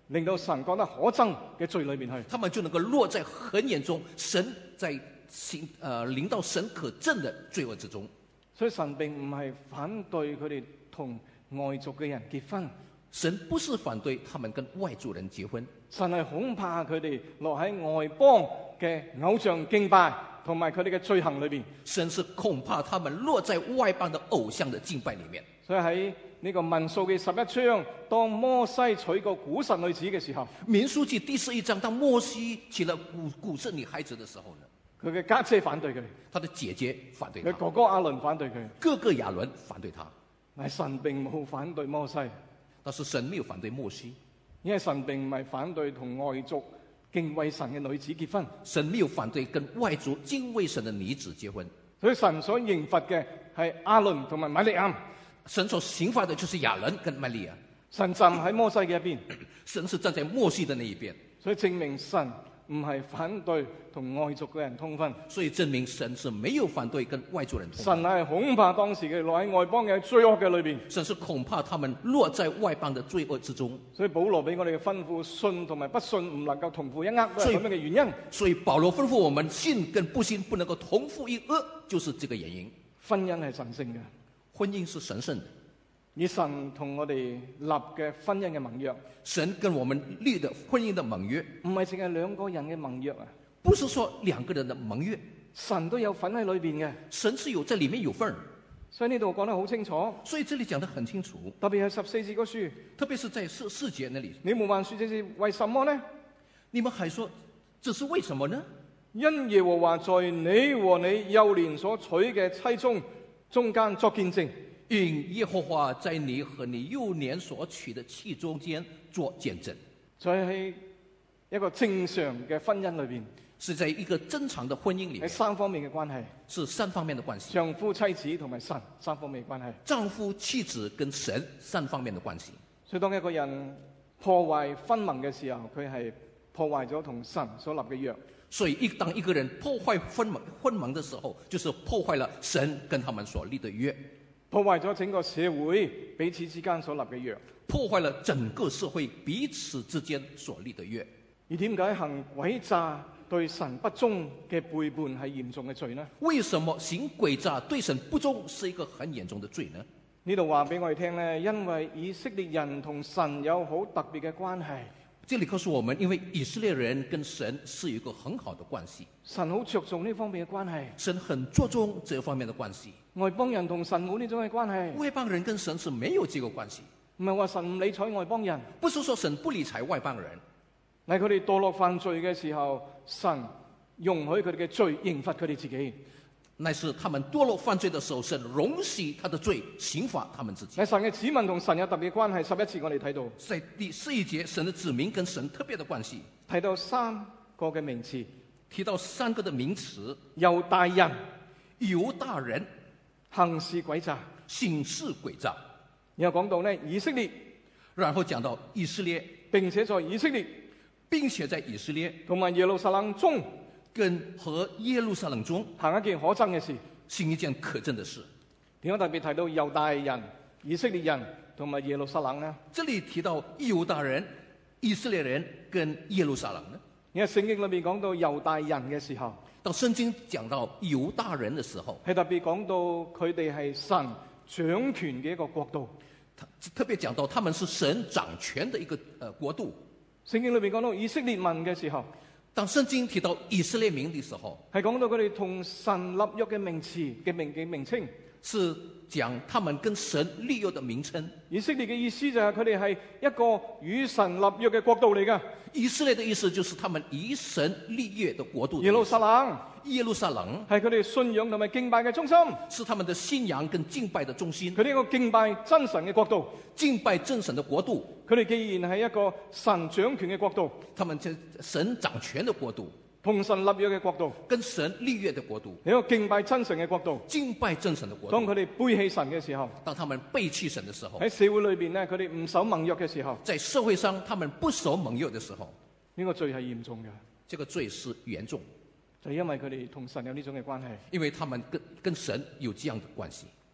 [SPEAKER 7] 令到神覺得可憎嘅罪裏面去。
[SPEAKER 8] 他們就能夠落在很嚴重，神在行呃臨到神可憎的罪惡之中。
[SPEAKER 7] 所以神並唔係反對佢哋同外族嘅人結婚。
[SPEAKER 8] 神不是反對他們跟外族人結婚，
[SPEAKER 7] 神係恐怕佢哋落喺外邦嘅偶像敬拜同埋佢哋嘅罪行裏邊。
[SPEAKER 8] 神是恐怕他們落在外邦的偶像的敬拜裏面。
[SPEAKER 7] 所以喺呢個民數記十一章，當摩西娶個古實女子嘅時候，
[SPEAKER 8] 民數記第十一章，當摩西娶了古古實女孩子的時候呢，
[SPEAKER 7] 佢嘅家姐反對佢，
[SPEAKER 8] 他的姐姐反對
[SPEAKER 7] 佢
[SPEAKER 8] 他，
[SPEAKER 7] 哥哥亞倫反對佢，
[SPEAKER 8] 哥哥亞倫反對他。
[SPEAKER 7] 但係神並冇反對摩西。
[SPEAKER 8] 但是神沒有反對摩西，
[SPEAKER 7] 因為神並唔係反對同外族敬畏神嘅女子結婚。
[SPEAKER 8] 神沒有反對跟外族敬畏神的女子結婚。
[SPEAKER 7] 所以神所刑罰嘅係亞倫同埋米利亞。
[SPEAKER 8] 神所刑罰的就是亞倫跟米利亞。
[SPEAKER 7] 神站喺摩西嘅一邊，
[SPEAKER 8] 神是站在摩西的那一邊，
[SPEAKER 7] 所以證明神唔係反對同外族嘅人通婚。
[SPEAKER 8] 所以證明神是沒有反對跟外族人通婚。
[SPEAKER 7] 神係恐怕當時嘅落喺外邦嘅罪惡嘅裏邊。
[SPEAKER 8] 神是恐怕他們落在外邦的罪惡之中。
[SPEAKER 7] 所以保羅俾我哋嘅吩咐，信同埋不信唔能夠同負一軛，都係咁樣嘅原因。
[SPEAKER 8] 所以保羅吩咐我們，信跟不信不能夠同負一軛，就是這個原因。
[SPEAKER 7] 婚姻係神聖嘅，
[SPEAKER 8] 婚姻是神聖的。
[SPEAKER 7] 以神同我哋立嘅婚姻嘅盟約，
[SPEAKER 8] 神跟我們立的婚姻的盟約，
[SPEAKER 7] 唔係淨係兩個人嘅盟約啊，
[SPEAKER 8] 不是說兩個人的盟約，
[SPEAKER 7] 神都有份喺裏邊嘅，
[SPEAKER 8] 神是有在裡面有份。
[SPEAKER 7] 所以呢度講得好清楚。
[SPEAKER 8] 所以這裡講得很清楚，
[SPEAKER 7] 特別係十四節嗰書，
[SPEAKER 8] 特別是在四四節那裡，
[SPEAKER 7] 你們還說這是為什麼呢？
[SPEAKER 8] 你們還說這是為什麼呢？
[SPEAKER 7] 因耶和華在你和你幼年所娶嘅妻中中間作見證。
[SPEAKER 8] 因耶和華在你和你幼年所娶的妻中間做見證，
[SPEAKER 7] 在係一個正常嘅婚姻裏邊，
[SPEAKER 8] 是在一個正常的婚姻裡面，
[SPEAKER 7] 係三方面嘅關係，
[SPEAKER 8] 是三方面的關係，
[SPEAKER 7] 丈夫、妻子同埋神三方面嘅關係，
[SPEAKER 8] 丈夫、妻子跟神三方面的關係。
[SPEAKER 7] 所以當一個人破壞婚盟嘅時候，佢係破壞咗同神所立嘅約。
[SPEAKER 8] 所以一當一個人破壞婚盟婚盟的時候，就是破壞了神跟他們所立的約，
[SPEAKER 7] 破壞咗整個社會彼此之間所立嘅約，
[SPEAKER 8] 破壞了整個社會彼此之間所立的約。
[SPEAKER 7] 而點解行詭詐對神不忠嘅背叛係嚴重嘅罪呢？
[SPEAKER 8] 為什麼行詭詐對神不忠是一個很嚴重的罪呢？
[SPEAKER 7] 呢度話俾我哋聽呢，因為以色列人同神有好特別嘅關係。
[SPEAKER 8] 這裡告訴我們，因為以色列人跟神是有一個很好的關係，
[SPEAKER 7] 神好着重呢方面嘅關係。
[SPEAKER 8] 神很注重這方面的關係。
[SPEAKER 7] 外邦人同神冇呢種嘅關係。
[SPEAKER 8] 外邦人跟神是沒有這個關係。
[SPEAKER 7] 唔係話神唔理睬外邦人，
[SPEAKER 8] 不是說神不理睬外邦人，
[SPEAKER 7] 係佢哋墮落犯罪嘅時候，神容許佢哋嘅罪刑罰佢哋自己。
[SPEAKER 8] 乃是他們墮落犯罪的時候，神容許他的罪刑罰他們自己。
[SPEAKER 7] 係神嘅子民同神有特別嘅關係。十一節我哋睇到，
[SPEAKER 8] 在第十一節，神的子民跟神特別的關係，
[SPEAKER 7] 提到三個嘅名詞，
[SPEAKER 8] 提到三個的名詞：
[SPEAKER 7] 猶大人、
[SPEAKER 8] 猶大人、
[SPEAKER 7] 行事詭詐、
[SPEAKER 8] 行事詭詐。
[SPEAKER 7] 然後講到呢以色列，
[SPEAKER 8] 然後講到以色列，
[SPEAKER 7] 並且在以色列，
[SPEAKER 8] 並且在以色列
[SPEAKER 7] 同埋耶路撒冷中，
[SPEAKER 8] 跟和耶路撒冷中
[SPEAKER 7] 行一件可憎嘅事。
[SPEAKER 8] 行一件可憎的事。
[SPEAKER 7] 點解特別提到猶大人、以色列人同埋耶路撒冷呢？
[SPEAKER 8] 這裡提到猶大人、以色列人跟耶路撒冷呢？
[SPEAKER 7] 因為聖經裏面講到猶大人嘅時候，
[SPEAKER 8] 當聖經講到猶大人的時候，
[SPEAKER 7] 係特別講到佢哋係神掌權嘅一個國度。
[SPEAKER 8] 特別講到他們是神掌權的一個呃國度。
[SPEAKER 7] 聖經裏面講到以色列民嘅時候，
[SPEAKER 8] 當聖經提到以色列民的時候，
[SPEAKER 7] 係講到佢哋同神立約嘅名詞嘅名嘅名稱，
[SPEAKER 8] 是講他們跟神立約的名稱。
[SPEAKER 7] 以色列嘅意思就係佢哋係一個與神立約嘅國度嚟㗎。
[SPEAKER 8] 以色列的意思就是他們以神立約的國度的。
[SPEAKER 7] 耶路撒冷，
[SPEAKER 8] 耶路撒冷
[SPEAKER 7] 係佢哋信仰同埋敬拜嘅中心，
[SPEAKER 8] 是他們的信仰跟敬拜的中心。
[SPEAKER 7] 佢哋一個敬拜真神嘅國度，
[SPEAKER 8] 敬拜真神的國度。
[SPEAKER 7] 佢哋既然係一個神掌權嘅國度，
[SPEAKER 8] 他們是神掌權的國度，
[SPEAKER 7] 同神立約嘅國度，
[SPEAKER 8] 跟神立約的國度，
[SPEAKER 7] 一個敬拜真神嘅國度。
[SPEAKER 8] 敬拜真神的國度。
[SPEAKER 7] 當佢哋背棄神嘅時候，
[SPEAKER 8] 當他們背棄神的時候，
[SPEAKER 7] 喺社會裏邊呢，佢哋唔守盟約嘅時候，
[SPEAKER 8] 在社會上他們不守盟約的時候，
[SPEAKER 7] 呢個罪係嚴重嘅。
[SPEAKER 8] 這個罪是嚴重，
[SPEAKER 7] 就係因為佢哋同神有呢種嘅關係。
[SPEAKER 8] 因為他們跟跟神有這樣的關係。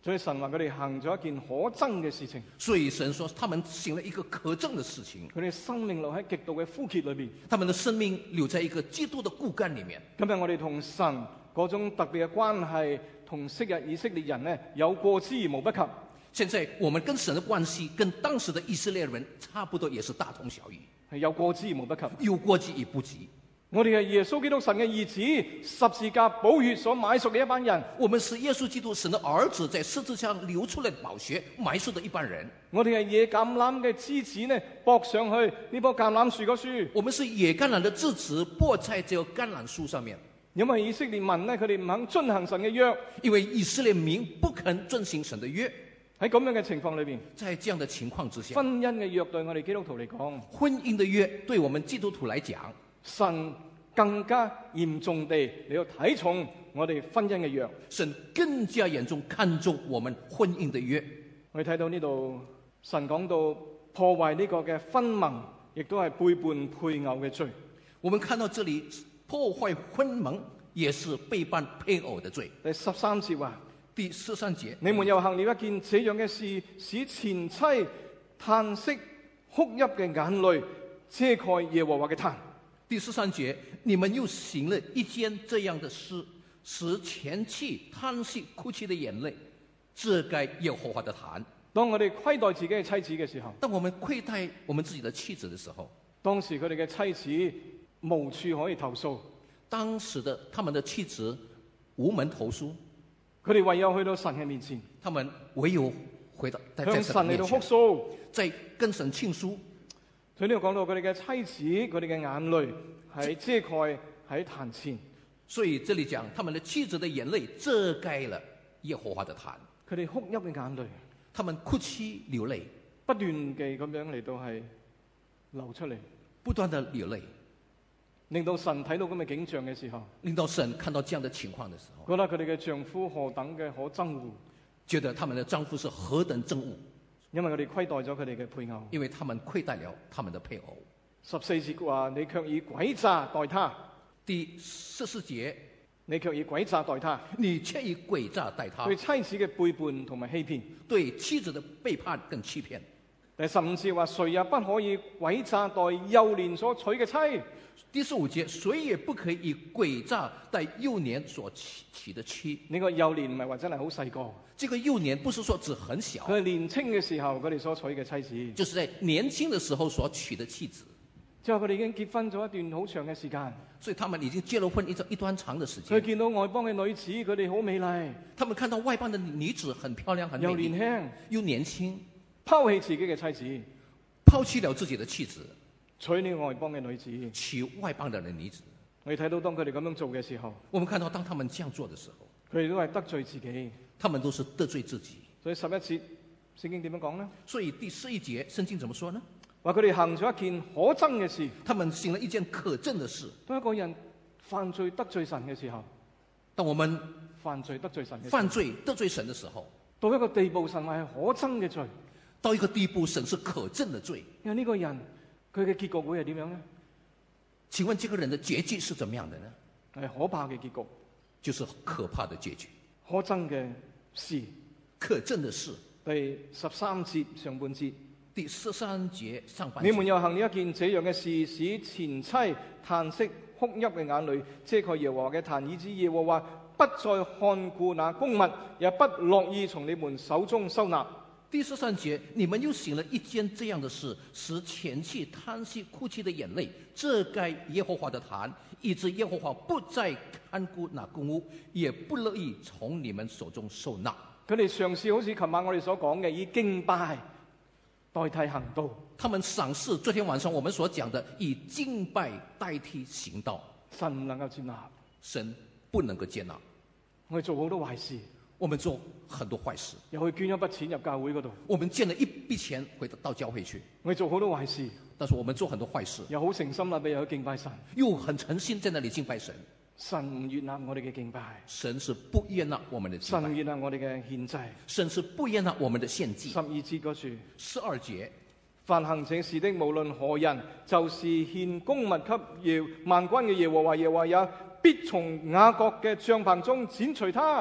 [SPEAKER 7] 所以神話佢哋行咗一件可憎嘅事情。
[SPEAKER 8] 所以神說他們行了一個可憎的事情，
[SPEAKER 7] 佢哋生命留喺極度嘅枯竭裏邊。
[SPEAKER 8] 他們的生命留在一個極度的枯乾裡面。
[SPEAKER 7] 今日我哋同神嗰種特別嘅關係，同昔日以色列人呢有過之而無不及。
[SPEAKER 8] 現在我們跟神的關係，跟當時的以色列人差不多，也是大同小異，
[SPEAKER 7] 係有過之而無不及。
[SPEAKER 8] 有過之而不及。
[SPEAKER 7] 我哋係耶穌基督神嘅兒子，十字架寶血所買贖嘅一班人。
[SPEAKER 8] 我們是耶穌基督神的兒子，在十字架流出來的寶血買贖的一班人。
[SPEAKER 7] 我哋係野橄欖嘅枝子呢，駁上去呢棵橄欖樹嗰樹。
[SPEAKER 8] 我們是野橄欖的枝子，駁在這個橄欖樹上面。
[SPEAKER 7] 因為以色列民呢，佢哋唔肯遵行神嘅約。
[SPEAKER 8] 因為以色列民不肯遵行神的約。
[SPEAKER 7] 喺咁樣嘅情況裏邊，
[SPEAKER 8] 在這樣的情況之下，
[SPEAKER 7] 婚姻嘅約對我哋基督徒嚟講，
[SPEAKER 8] 婚姻的約對我們基督徒來講，
[SPEAKER 7] 神更加嚴重地嚟到睇重我哋婚姻嘅約。
[SPEAKER 8] 神更加嚴重看重我們婚姻的約。
[SPEAKER 7] 我哋睇到呢度，神講到破壞呢個嘅婚盟，亦都係背叛配偶嘅罪。
[SPEAKER 8] 我們看到這裡，破壞婚盟也是背叛配偶的罪。
[SPEAKER 7] 第十三節話。
[SPEAKER 8] 第十三節，
[SPEAKER 7] 你們又行了一件這樣嘅事，使前妻嘆息哭泣嘅眼淚遮蓋耶和華嘅壇。
[SPEAKER 8] 第十三節，你們又行了一件這樣的事，使前妻嘆息哭泣的眼淚遮蓋耶和華的壇。
[SPEAKER 7] 當我哋虧待自己嘅妻子嘅時候，
[SPEAKER 8] 當我們虧待我們自己的妻子的時候，
[SPEAKER 7] 當時佢哋嘅妻子無處可以投訴，
[SPEAKER 8] 當時的他們的妻子無門投訴。
[SPEAKER 7] 佢哋唯有去到神嘅面前，
[SPEAKER 8] 他們唯有回到
[SPEAKER 7] 向神嚟到哭訴，
[SPEAKER 8] 在跟神傾訴。
[SPEAKER 7] 所以呢度講到佢哋嘅妻子，佢哋嘅眼淚係遮蓋喺壇前。
[SPEAKER 8] 所以這裡講，他們的妻子的眼淚遮蓋了耶和華的壇。
[SPEAKER 7] 佢哋哭泣嘅眼淚，
[SPEAKER 8] 他們哭泣流淚，
[SPEAKER 7] 不斷地咁樣嚟到係流出嚟，
[SPEAKER 8] 不斷的流淚。
[SPEAKER 7] 令到神睇到咁嘅景象嘅時候，
[SPEAKER 8] 令到神看到這樣的情況的時候，
[SPEAKER 7] 覺得佢哋嘅丈夫何等嘅可憎惡，
[SPEAKER 8] 覺得他們的丈夫是何等憎惡，
[SPEAKER 7] 因為佢哋虧待咗佢哋嘅配偶，
[SPEAKER 8] 因為他們虧待了他們的配偶。
[SPEAKER 7] 十四節話：你卻以詭詐待他。
[SPEAKER 8] 第十四節，
[SPEAKER 7] 你卻以詭詐待他，
[SPEAKER 8] 你卻以詭詐待他。
[SPEAKER 7] 對妻子嘅背叛同埋欺騙，
[SPEAKER 8] 對妻子的背叛跟欺騙。
[SPEAKER 7] 第十五節話：誰也不可以詭詐待幼年所娶嘅妻。
[SPEAKER 8] 第十五節，誰也不可以以詭詐待幼年所娶娶的妻。
[SPEAKER 7] 呢個幼年唔係話真係好細個，
[SPEAKER 8] 這個幼年不是說只很小，
[SPEAKER 7] 佢係年輕嘅時候佢哋所娶嘅妻子，
[SPEAKER 8] 就是在年輕的時候所娶的妻子。
[SPEAKER 7] 之後佢哋已經結婚咗一段好長嘅時間，
[SPEAKER 8] 所以他們已經結了婚一一段長的時間。
[SPEAKER 7] 佢見到外邦嘅女子，佢哋好美麗，
[SPEAKER 8] 他們看到外邦的女子很漂亮，很美麗，
[SPEAKER 7] 又年輕
[SPEAKER 8] 又年輕，
[SPEAKER 7] 拋棄自己嘅妻子，
[SPEAKER 8] 拋棄了自己的妻子，
[SPEAKER 7] 娶呢外邦嘅女子，
[SPEAKER 8] 娶外邦的女子。
[SPEAKER 7] 我哋睇到當佢哋咁樣做嘅時候，
[SPEAKER 8] 我們看到當他們這樣做的時候，
[SPEAKER 7] 佢哋都係得罪自己，
[SPEAKER 8] 他們都是得罪自己。
[SPEAKER 7] 所以十一節聖經點樣講呢？
[SPEAKER 8] 所以第十一節聖經怎麼說呢？
[SPEAKER 7] 話佢哋行咗一件可憎嘅事，
[SPEAKER 8] 他們行了一件可憎的事。
[SPEAKER 7] 當一個人犯罪得罪神嘅時候，
[SPEAKER 8] 當我們
[SPEAKER 7] 犯罪得罪神嘅
[SPEAKER 8] 犯罪得罪神的時候，
[SPEAKER 7] 到一個地步，神話係可憎嘅罪。
[SPEAKER 8] 到一個地步，神是可憎的罪。
[SPEAKER 7] 因為呢個人佢嘅結局會係點樣呢？
[SPEAKER 8] 請問這個人的結局是怎麼樣的呢？
[SPEAKER 7] 係可怕嘅結局，
[SPEAKER 8] 就是可怕的結局，
[SPEAKER 7] 可憎嘅事，
[SPEAKER 8] 可憎的事。
[SPEAKER 7] 第十三節上半節，
[SPEAKER 8] 第十三節上半節，
[SPEAKER 7] 你們又行了一件這樣嘅事，使前妻嘆息哭泣嘅眼淚遮蓋耶和華嘅壇，以致耶和華不再看顧那供物，也不樂意從你們手中收納。
[SPEAKER 8] 第十三節，你們又行了一件這樣的事，使前妻嘆息哭泣的眼淚遮蓋耶和華的壇，以致耶和華不再看顧那供物，也不樂意從你們手中收納。
[SPEAKER 7] 佢哋嘗試好似琴晚我哋所講嘅，以敬拜代替行道。
[SPEAKER 8] 他們嘗試昨天晚上我們所講的，以敬拜代替行道。
[SPEAKER 7] 神唔能夠接納，
[SPEAKER 8] 神不能夠接納。
[SPEAKER 7] 我哋做好多壞事，
[SPEAKER 8] 我們做很多壞事，
[SPEAKER 7] 又去捐一筆錢入教會嗰度。
[SPEAKER 8] 我們捐了一筆錢回到到教會去。
[SPEAKER 7] 我哋做好多壞事，
[SPEAKER 8] 但是我們做很多壞事，
[SPEAKER 7] 又好誠心啦，俾人去敬拜神，
[SPEAKER 8] 又很誠心在那裡敬拜神。
[SPEAKER 7] 神唔悅納我哋嘅敬拜，
[SPEAKER 8] 神是不悅納我們的敬拜。
[SPEAKER 7] 神悅納我哋嘅獻祭，
[SPEAKER 8] 神是不悅納我們的獻祭。
[SPEAKER 7] 十二節嗰處，
[SPEAKER 8] 十二節，
[SPEAKER 7] 凡行這事的，無論何人，就是獻供物給耶萬軍嘅耶和華，耶和華也必從雅各嘅帳棚中剪除他。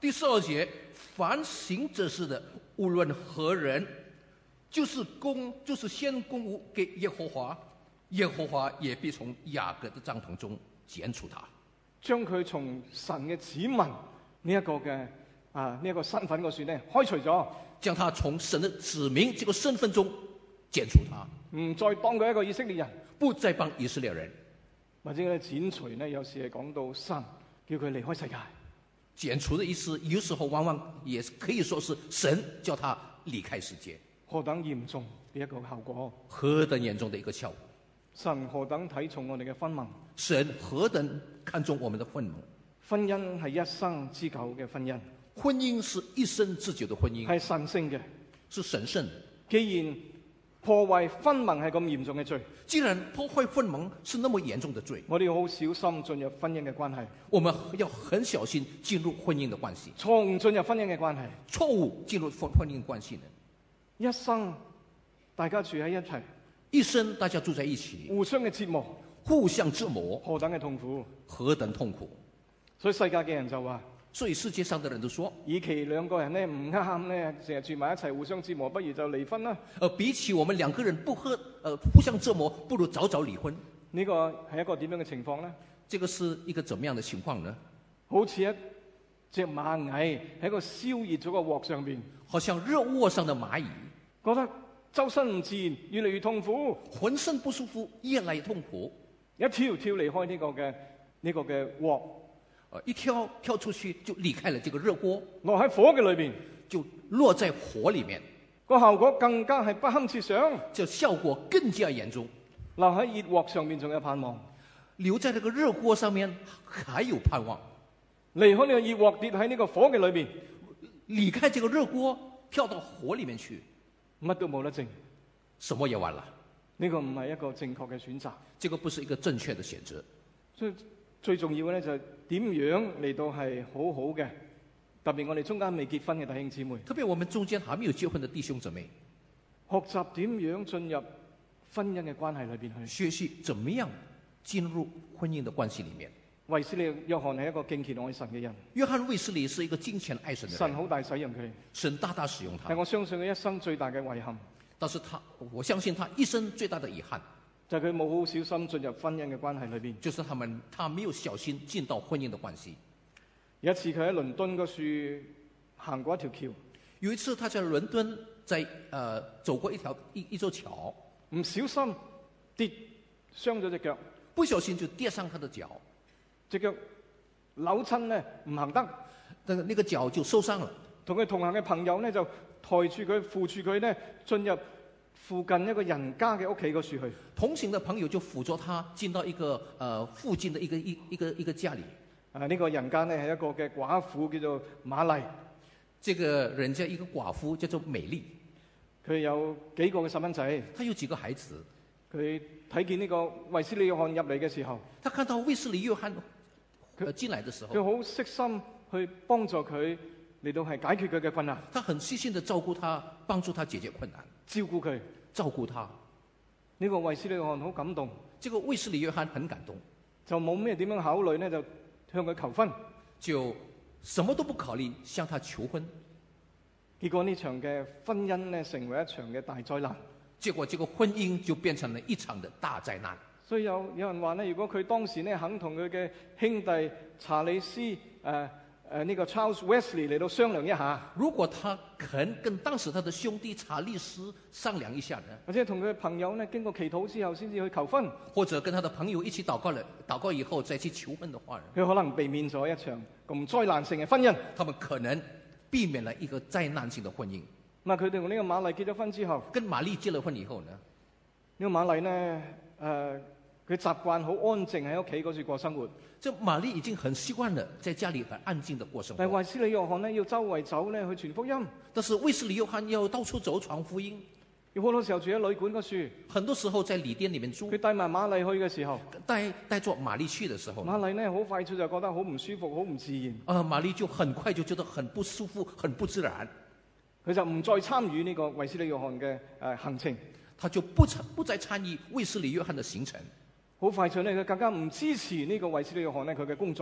[SPEAKER 8] 第十二节，凡行这事的，无论何人，就是供，就是先供物给耶和華，耶和華也必從雅各的帳篷中剪除他，
[SPEAKER 7] 將佢從神嘅子民呢一個嘅啊呢一個身份嗰處咧開除咗，
[SPEAKER 8] 將他從神的子民這個身份中剪除他，
[SPEAKER 7] 唔再當佢一個以色列人，
[SPEAKER 8] 不再幫以色列人。
[SPEAKER 7] 或者咧剪除呢，有時係講到神叫佢離開世界。
[SPEAKER 8] 剪除的意思，有時候往往也可以說是神叫他離開世界。
[SPEAKER 7] 何等嚴重嘅一個效果！
[SPEAKER 8] 何等嚴重的一個效果！
[SPEAKER 7] 神何等睇重我哋嘅婚盟！
[SPEAKER 8] 神何等看重我們的婚盟！
[SPEAKER 7] 婚姻係一生之久嘅婚姻，
[SPEAKER 8] 婚姻是一生之久的婚姻，
[SPEAKER 7] 係神聖嘅，
[SPEAKER 8] 是神聖。
[SPEAKER 7] 既然破壞婚盟係咁嚴重嘅罪，
[SPEAKER 8] 既然破壞婚盟是那麼嚴重的罪，
[SPEAKER 7] 我哋要好小心進入婚姻嘅關係。
[SPEAKER 8] 我們要很小心進入婚姻的關係。
[SPEAKER 7] 錯誤進入婚姻嘅關係，
[SPEAKER 8] 錯誤進入婚婚姻關係呢？
[SPEAKER 7] 一生大家住喺一齊，
[SPEAKER 8] 一生大家住在一起，
[SPEAKER 7] 互相嘅折磨，
[SPEAKER 8] 互相折磨，
[SPEAKER 7] 何等嘅痛苦，
[SPEAKER 8] 何等痛苦！
[SPEAKER 7] 所以世界嘅人就話，
[SPEAKER 8] 所以世界上的人都說，
[SPEAKER 7] 與其兩個人呢唔啱呢，成日住埋一齊互相折磨，不如就離婚啦。
[SPEAKER 8] 呃，比起我們兩個人不合，呃，互相折磨，不如早早離婚。
[SPEAKER 7] 呢個係一個點樣嘅情況呢？
[SPEAKER 8] 這個是一個怎麼樣的情況呢？
[SPEAKER 7] 好似一隻螞蟻喺個燒熱咗個鑊上邊，
[SPEAKER 8] 好像熱鍋上的螞蟻，
[SPEAKER 7] 覺得周身唔自然，越嚟越痛苦，
[SPEAKER 8] 渾身不舒服，越來越痛苦，
[SPEAKER 7] 一跳跳離開呢個嘅呢個嘅鑊。
[SPEAKER 8] 一跳跳出去就離開了這個熱鍋，
[SPEAKER 7] 落喺火嘅裏邊，
[SPEAKER 8] 就落在火裏面，
[SPEAKER 7] 個效果更加係不堪設想，
[SPEAKER 8] 這效果更加嚴重。
[SPEAKER 7] 留喺熱鑊上面仲有盼望，
[SPEAKER 8] 留在這個熱鍋上面還有盼望。
[SPEAKER 7] 離開呢個熱鑊跌喺呢個火嘅裏邊，
[SPEAKER 8] 離開這個熱鍋跳到火裏面去，
[SPEAKER 7] 乜都冇得剩，
[SPEAKER 8] 什麼也完了。
[SPEAKER 7] 呢個唔係一個正確嘅選擇，
[SPEAKER 8] 這個不是一個正確的選擇。
[SPEAKER 7] 所以最重要嘅咧就係點樣嚟到係好好嘅，特別我哋中間未結婚嘅弟兄姊妹，
[SPEAKER 8] 特別我們中間還沒有結婚的弟兄姊妹，
[SPEAKER 7] 學習點樣進入婚姻嘅關係裏邊去，
[SPEAKER 8] 學習怎麼樣進入婚姻的關係裡面。
[SPEAKER 7] 衛斯理約翰係一個敬虔愛神嘅人，
[SPEAKER 8] 約翰衛斯理是一個敬虔愛神嘅人，
[SPEAKER 7] 神好大使用佢，
[SPEAKER 8] 神大大使用他。
[SPEAKER 7] 但我相信佢一生最大嘅遺憾，
[SPEAKER 8] 但是他我相信他一生最大的遺憾，
[SPEAKER 7] 就係佢冇好小心進入婚姻嘅關係裏邊。
[SPEAKER 8] 就是他們他沒有小心進到婚姻的關係。
[SPEAKER 7] 有一次佢喺倫敦嗰處行過一條橋，
[SPEAKER 8] 有一次他在倫敦在呃走過一條一一座橋，
[SPEAKER 7] 唔小心跌傷咗隻腳，
[SPEAKER 8] 不小心就跌傷他的腳，
[SPEAKER 7] 隻腳扭親咧唔行得，
[SPEAKER 8] 但係那個腳就受傷了。
[SPEAKER 7] 同佢同行嘅朋友咧就抬住佢扶住佢咧進入附近一個人家嘅屋企嗰處去。
[SPEAKER 8] 同行的朋友就輔助他進到一個呃附近的一個一一個一個家裡。
[SPEAKER 7] 啊，呢、這個人家咧係一個嘅寡婦叫做瑪麗，
[SPEAKER 8] 這個人家一個寡婦叫做美麗，
[SPEAKER 7] 佢有幾個嘅細蚊仔，
[SPEAKER 8] 他有幾個孩子。
[SPEAKER 7] 佢睇見呢個衛斯理約翰入嚟嘅時候，
[SPEAKER 8] 他看到衛斯理約翰佢進來的時候，
[SPEAKER 7] 佢好悉心去幫助佢嚟到係解決佢嘅困難。
[SPEAKER 8] 他很細心地照顧他，幫助他解決困難，
[SPEAKER 7] 照顧佢，
[SPEAKER 8] 照顧他。
[SPEAKER 7] 呢個衛斯理約翰好感動，
[SPEAKER 8] 這個衛斯理約翰很感動，
[SPEAKER 7] 就冇咩點樣考慮呢，就向佢求婚，
[SPEAKER 8] 就什麼都不考慮向他求婚。
[SPEAKER 7] 結果呢場嘅婚姻呢，成為一場嘅大災難。
[SPEAKER 8] 結果這個婚姻就變成了一場的大災難。
[SPEAKER 7] 所以有有人話呢，如果佢當時呢肯同佢嘅兄弟查理斯誒誒呢個 Charles Wesley 嚟到商量一下，
[SPEAKER 8] 如果他肯跟當時他的兄弟查理斯商量一下呢，
[SPEAKER 7] 或者同佢嘅朋友呢經過祈禱之後先至去求婚，
[SPEAKER 8] 或者跟他的朋友一起禱告了，禱告以後再去求婚的話，
[SPEAKER 7] 佢可能避免咗一場咁災難性嘅婚姻。
[SPEAKER 8] 他們可能避免了一個災難性的婚姻。
[SPEAKER 7] 咁佢哋同呢個瑪麗結咗婚之後，
[SPEAKER 8] 跟瑪麗結了婚以後呢，
[SPEAKER 7] 呢個瑪麗呢誒佢習慣好安靜喺屋企嗰處過生活。
[SPEAKER 8] 這瑪麗已經很習慣了在家裡很安靜的過生活。
[SPEAKER 7] 但係衛斯理約翰呢要周圍走呢去傳福音，
[SPEAKER 8] 但是衛斯理約翰要到處走傳福音，
[SPEAKER 7] 要好多時候住喺旅館嗰處，
[SPEAKER 8] 很多時候在旅店裡面住。
[SPEAKER 7] 佢帶埋瑪麗去嘅時候，
[SPEAKER 8] 帶帶著瑪麗去的時候，
[SPEAKER 7] 瑪麗呢好快脆就覺得好唔舒服，好唔自然。
[SPEAKER 8] 啊、呃，瑪麗就很快就覺得很不舒服，很不自然。
[SPEAKER 7] 佢就唔再參與呢個衛斯理約翰嘅誒行程，
[SPEAKER 8] 他就不參不再參與衛斯理約翰的行程。
[SPEAKER 7] 好快脆呢，佢更加唔支持呢個衛斯理約翰呢佢嘅工作。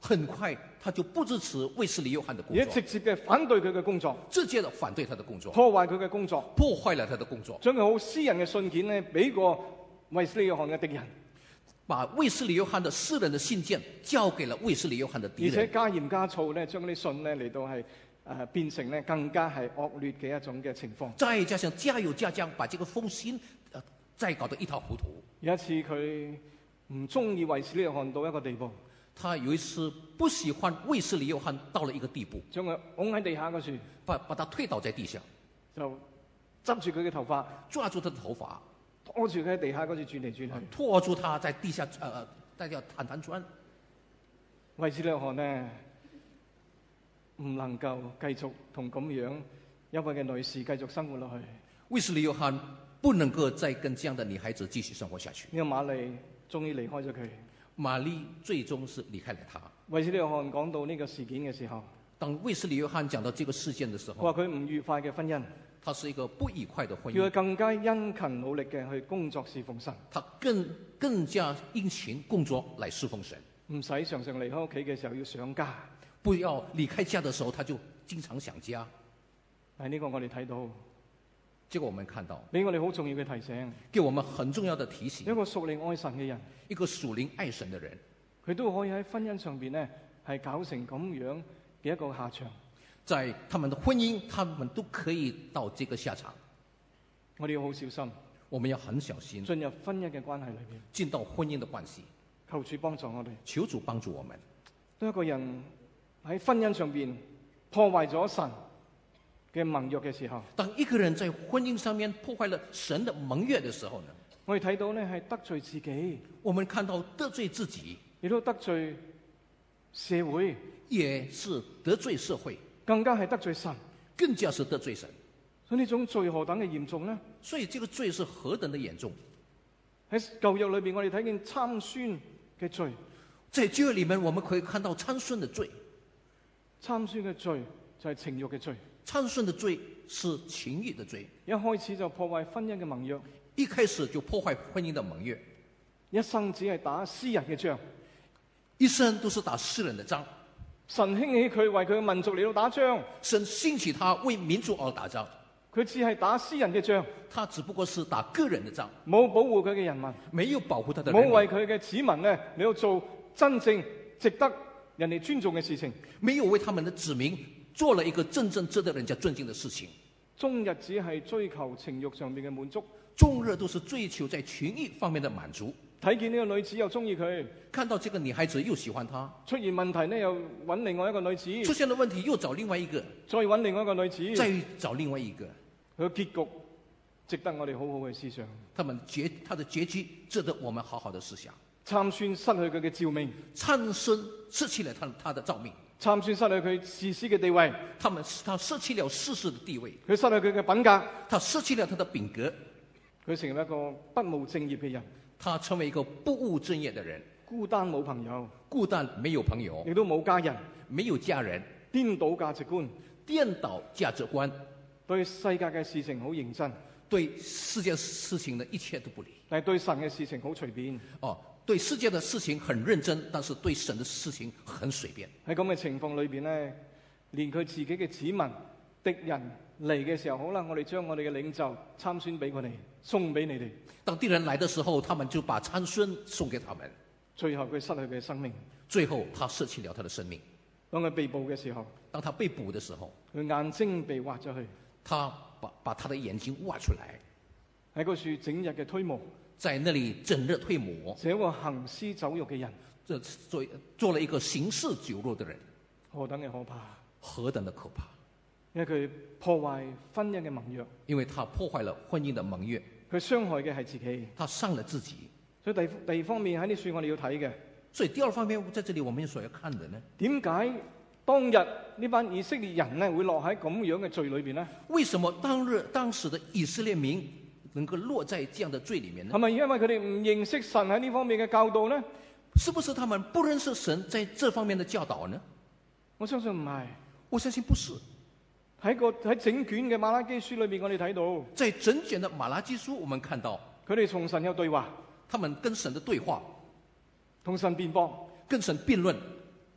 [SPEAKER 8] 很快他就不支持卫斯理約翰的工
[SPEAKER 7] 而直
[SPEAKER 8] 作，
[SPEAKER 7] 接嘅反對佢嘅工作，
[SPEAKER 8] 直接的反對他的工作，
[SPEAKER 7] 破壞佢嘅工作，
[SPEAKER 8] 破壞了他的工作，
[SPEAKER 7] 將佢好私人嘅信件咧俾個衛斯理約翰嘅敵人，
[SPEAKER 8] 把衛斯理約翰的私人的信件交給了衛斯理約翰的敵
[SPEAKER 7] 而且
[SPEAKER 8] 人，
[SPEAKER 7] 加鹽加醋咧，將嗰啲信咧嚟到係誒、呃、變成咧更加係惡劣嘅一種嘅情況。
[SPEAKER 8] 再加上加油加醬，把這個封信呃再搞得一塌糊塗。
[SPEAKER 7] 有一次佢唔中意衛斯理約翰到一個地步，
[SPEAKER 8] 他有一次不喜歡衛斯理約翰到了一個地步，
[SPEAKER 7] 將佢拱喺地下嗰處，
[SPEAKER 8] 把把他推倒在地下，
[SPEAKER 7] 就執住佢嘅頭髮，
[SPEAKER 8] 抓住他的頭髮，
[SPEAKER 7] 拖住佢喺地下嗰處轉嚟轉去。
[SPEAKER 8] 拖住他在地下呃大家彈彈轉。
[SPEAKER 7] 衛斯理約翰呢，唔能夠繼續同咁樣一位嘅女士繼續生活落去。
[SPEAKER 8] 衛斯理約翰不能夠再跟這樣的女孩子繼續生活下去。
[SPEAKER 7] 呢個瑪麗終於離開咗佢。
[SPEAKER 8] 瑪麗最終是離開了他。
[SPEAKER 7] 衛斯理約翰講到呢個事件嘅時候，
[SPEAKER 8] 當衛斯理約翰講到這個事件的時
[SPEAKER 7] 佢話
[SPEAKER 8] 候，
[SPEAKER 7] 佢唔愉快嘅婚姻，
[SPEAKER 8] 他是一個不愉快的婚
[SPEAKER 7] 叫佢
[SPEAKER 8] 姻，
[SPEAKER 7] 更加殷勤努力嘅去工作侍奉神，
[SPEAKER 8] 他更更加殷勤工作來侍奉神，
[SPEAKER 7] 唔使常常離開屋企嘅時候要想家。
[SPEAKER 8] 不要離開家的時候他就經常想家。
[SPEAKER 7] 但係呢個我哋睇到，
[SPEAKER 8] 結果我們看到，
[SPEAKER 7] 俾我哋好重要嘅提醒，
[SPEAKER 8] 給我們很重要的提醒
[SPEAKER 7] 一，個屬靈愛神嘅人，
[SPEAKER 8] 一個屬靈愛神的人，
[SPEAKER 7] 佢都可以喺婚姻上邊呢係搞成咁樣嘅一個下場。
[SPEAKER 8] 在他們的婚姻，他們都可以到這個下場。
[SPEAKER 7] 我哋要好小心
[SPEAKER 8] 我們要很小心
[SPEAKER 7] 進入婚姻嘅關係裏邊，
[SPEAKER 8] 進到婚姻的關係。
[SPEAKER 7] 求主幫助我哋。
[SPEAKER 8] 求主幫助我們。
[SPEAKER 7] 當一個人喺婚姻上邊破壞咗神嘅盟約嘅時候，
[SPEAKER 8] 當一個人在婚姻上面破壞了神的盟約的時候呢，
[SPEAKER 7] 我哋睇到呢係得罪自己，
[SPEAKER 8] 我們看到得罪自己，
[SPEAKER 7] 亦都得罪社會，
[SPEAKER 8] 也是得罪社會，
[SPEAKER 7] 更加係得罪神。
[SPEAKER 8] 更加是得罪神。
[SPEAKER 7] 所以呢種罪何等嘅嚴重呢？
[SPEAKER 8] 所以這個罪是何等的嚴重。
[SPEAKER 7] 喺舊約裏邊，我哋睇見參孫嘅罪。
[SPEAKER 8] 在舊約裏面，我們可以看到參孫的罪。
[SPEAKER 7] 參孫嘅罪就係情慾嘅罪，
[SPEAKER 8] 參孫的罪是情慾的罪，
[SPEAKER 7] 一開始就破壞婚姻嘅盟約，
[SPEAKER 8] 一開始就破壞婚姻的盟約，
[SPEAKER 7] 一生只係打私人嘅仗。
[SPEAKER 8] 一生都是打私人的仗。
[SPEAKER 7] 神興起佢為佢嘅民族嚟到打仗，
[SPEAKER 8] 神興起他為民族而打仗，
[SPEAKER 7] 佢只係打私人嘅仗，
[SPEAKER 8] 他只不過是打個人的仗，
[SPEAKER 7] 冇保護佢嘅人民，
[SPEAKER 8] 沒有保護他的人
[SPEAKER 7] 冇為
[SPEAKER 8] 民，
[SPEAKER 7] 佢嘅子民呢嚟到做真正值得人哋尊重嘅事情。
[SPEAKER 8] 沒有為他們的子民做了一個真正值得人家尊敬的事情，
[SPEAKER 7] 終日只係追求情慾上面嘅滿足，
[SPEAKER 8] 終日都是追求在情慾方面的滿足。
[SPEAKER 7] 睇見呢個女子又中意佢，
[SPEAKER 8] 看到這個女孩子又喜歡他，
[SPEAKER 7] 出現問題呢又揾另外一個女子，
[SPEAKER 8] 出現了問題又找另外一個，
[SPEAKER 7] 再揾另外一個女子，
[SPEAKER 8] 再找另外一個，
[SPEAKER 7] 佢嘅結局值得我哋好好嘅思想。
[SPEAKER 8] 他們結他的結局值得我們好好的思想。
[SPEAKER 7] 參孫失去佢嘅召命，
[SPEAKER 8] 參孫失去了他他的召命，
[SPEAKER 7] 參孫失去佢士師嘅地位，
[SPEAKER 8] 他們他失去了士師的地位，
[SPEAKER 7] 佢失去佢嘅品格，
[SPEAKER 8] 他失去了他的品格，
[SPEAKER 7] 佢成為一個不務正業嘅人，
[SPEAKER 8] 他成為一個不務正業的人，
[SPEAKER 7] 孤單冇朋友，
[SPEAKER 8] 孤單沒有朋友，
[SPEAKER 7] 亦都冇家人，
[SPEAKER 8] 沒有家人，
[SPEAKER 7] 顛倒價值觀，
[SPEAKER 8] 顛倒價值觀，
[SPEAKER 7] 對世界嘅事情好認真，
[SPEAKER 8] 對世界事情的一切都不理。
[SPEAKER 7] 但係對神嘅事情好隨便。
[SPEAKER 8] 哦，對世界的事情很認真，但是對神的事情很隨便。
[SPEAKER 7] 喺咁嘅情況裏邊呢，連佢自己嘅子民、敵人嚟嘅時候，好啦，我哋將我哋嘅領袖參孫俾佢哋，送俾你哋。
[SPEAKER 8] 當敵人來的時候，他們就把參孫送給他們。
[SPEAKER 7] 最後佢失去佢嘅生命。
[SPEAKER 8] 最後他失去了他的生命。
[SPEAKER 7] 當佢被捕嘅時候，
[SPEAKER 8] 當他被捕的時候，
[SPEAKER 7] 佢眼睛被挖咗去，
[SPEAKER 8] 他把把他的眼睛挖出來，
[SPEAKER 7] 喺嗰處整日嘅推磨，
[SPEAKER 8] 在那裡整日推磨，
[SPEAKER 7] 這個行屍走肉嘅人，
[SPEAKER 8] 這做做了一個行屍走肉的人，
[SPEAKER 7] 何等嘅可怕！
[SPEAKER 8] 何等的可怕！
[SPEAKER 7] 因為佢破壞婚姻嘅盟約，
[SPEAKER 8] 因為他破壞了婚姻的盟約，
[SPEAKER 7] 佢傷害嘅係自己，
[SPEAKER 8] 他傷了自己。
[SPEAKER 7] 所以第第二方面喺呢處我哋要睇嘅，
[SPEAKER 8] 所以第二方面，在這裡我們所要看的呢，
[SPEAKER 7] 點解當日呢班以色列人呢會落喺咁樣嘅罪裏邊呢？
[SPEAKER 8] 為什麼當日當時的以色列民能夠落在這樣的罪裡面呢？
[SPEAKER 7] 係咪因為佢哋唔認識神喺呢方面嘅教導呢？
[SPEAKER 8] 是不是他們不認識神在這方面的教導呢？
[SPEAKER 7] 我相信唔係，
[SPEAKER 8] 我相信不是。
[SPEAKER 7] 喺個喺整卷嘅馬拉基書裏邊，我哋睇到，
[SPEAKER 8] 在整卷的馬拉基書，我們看到
[SPEAKER 7] 佢哋同神有對話，
[SPEAKER 8] 他們跟神的對話，
[SPEAKER 7] 同神辯駁，
[SPEAKER 8] 跟神辯論，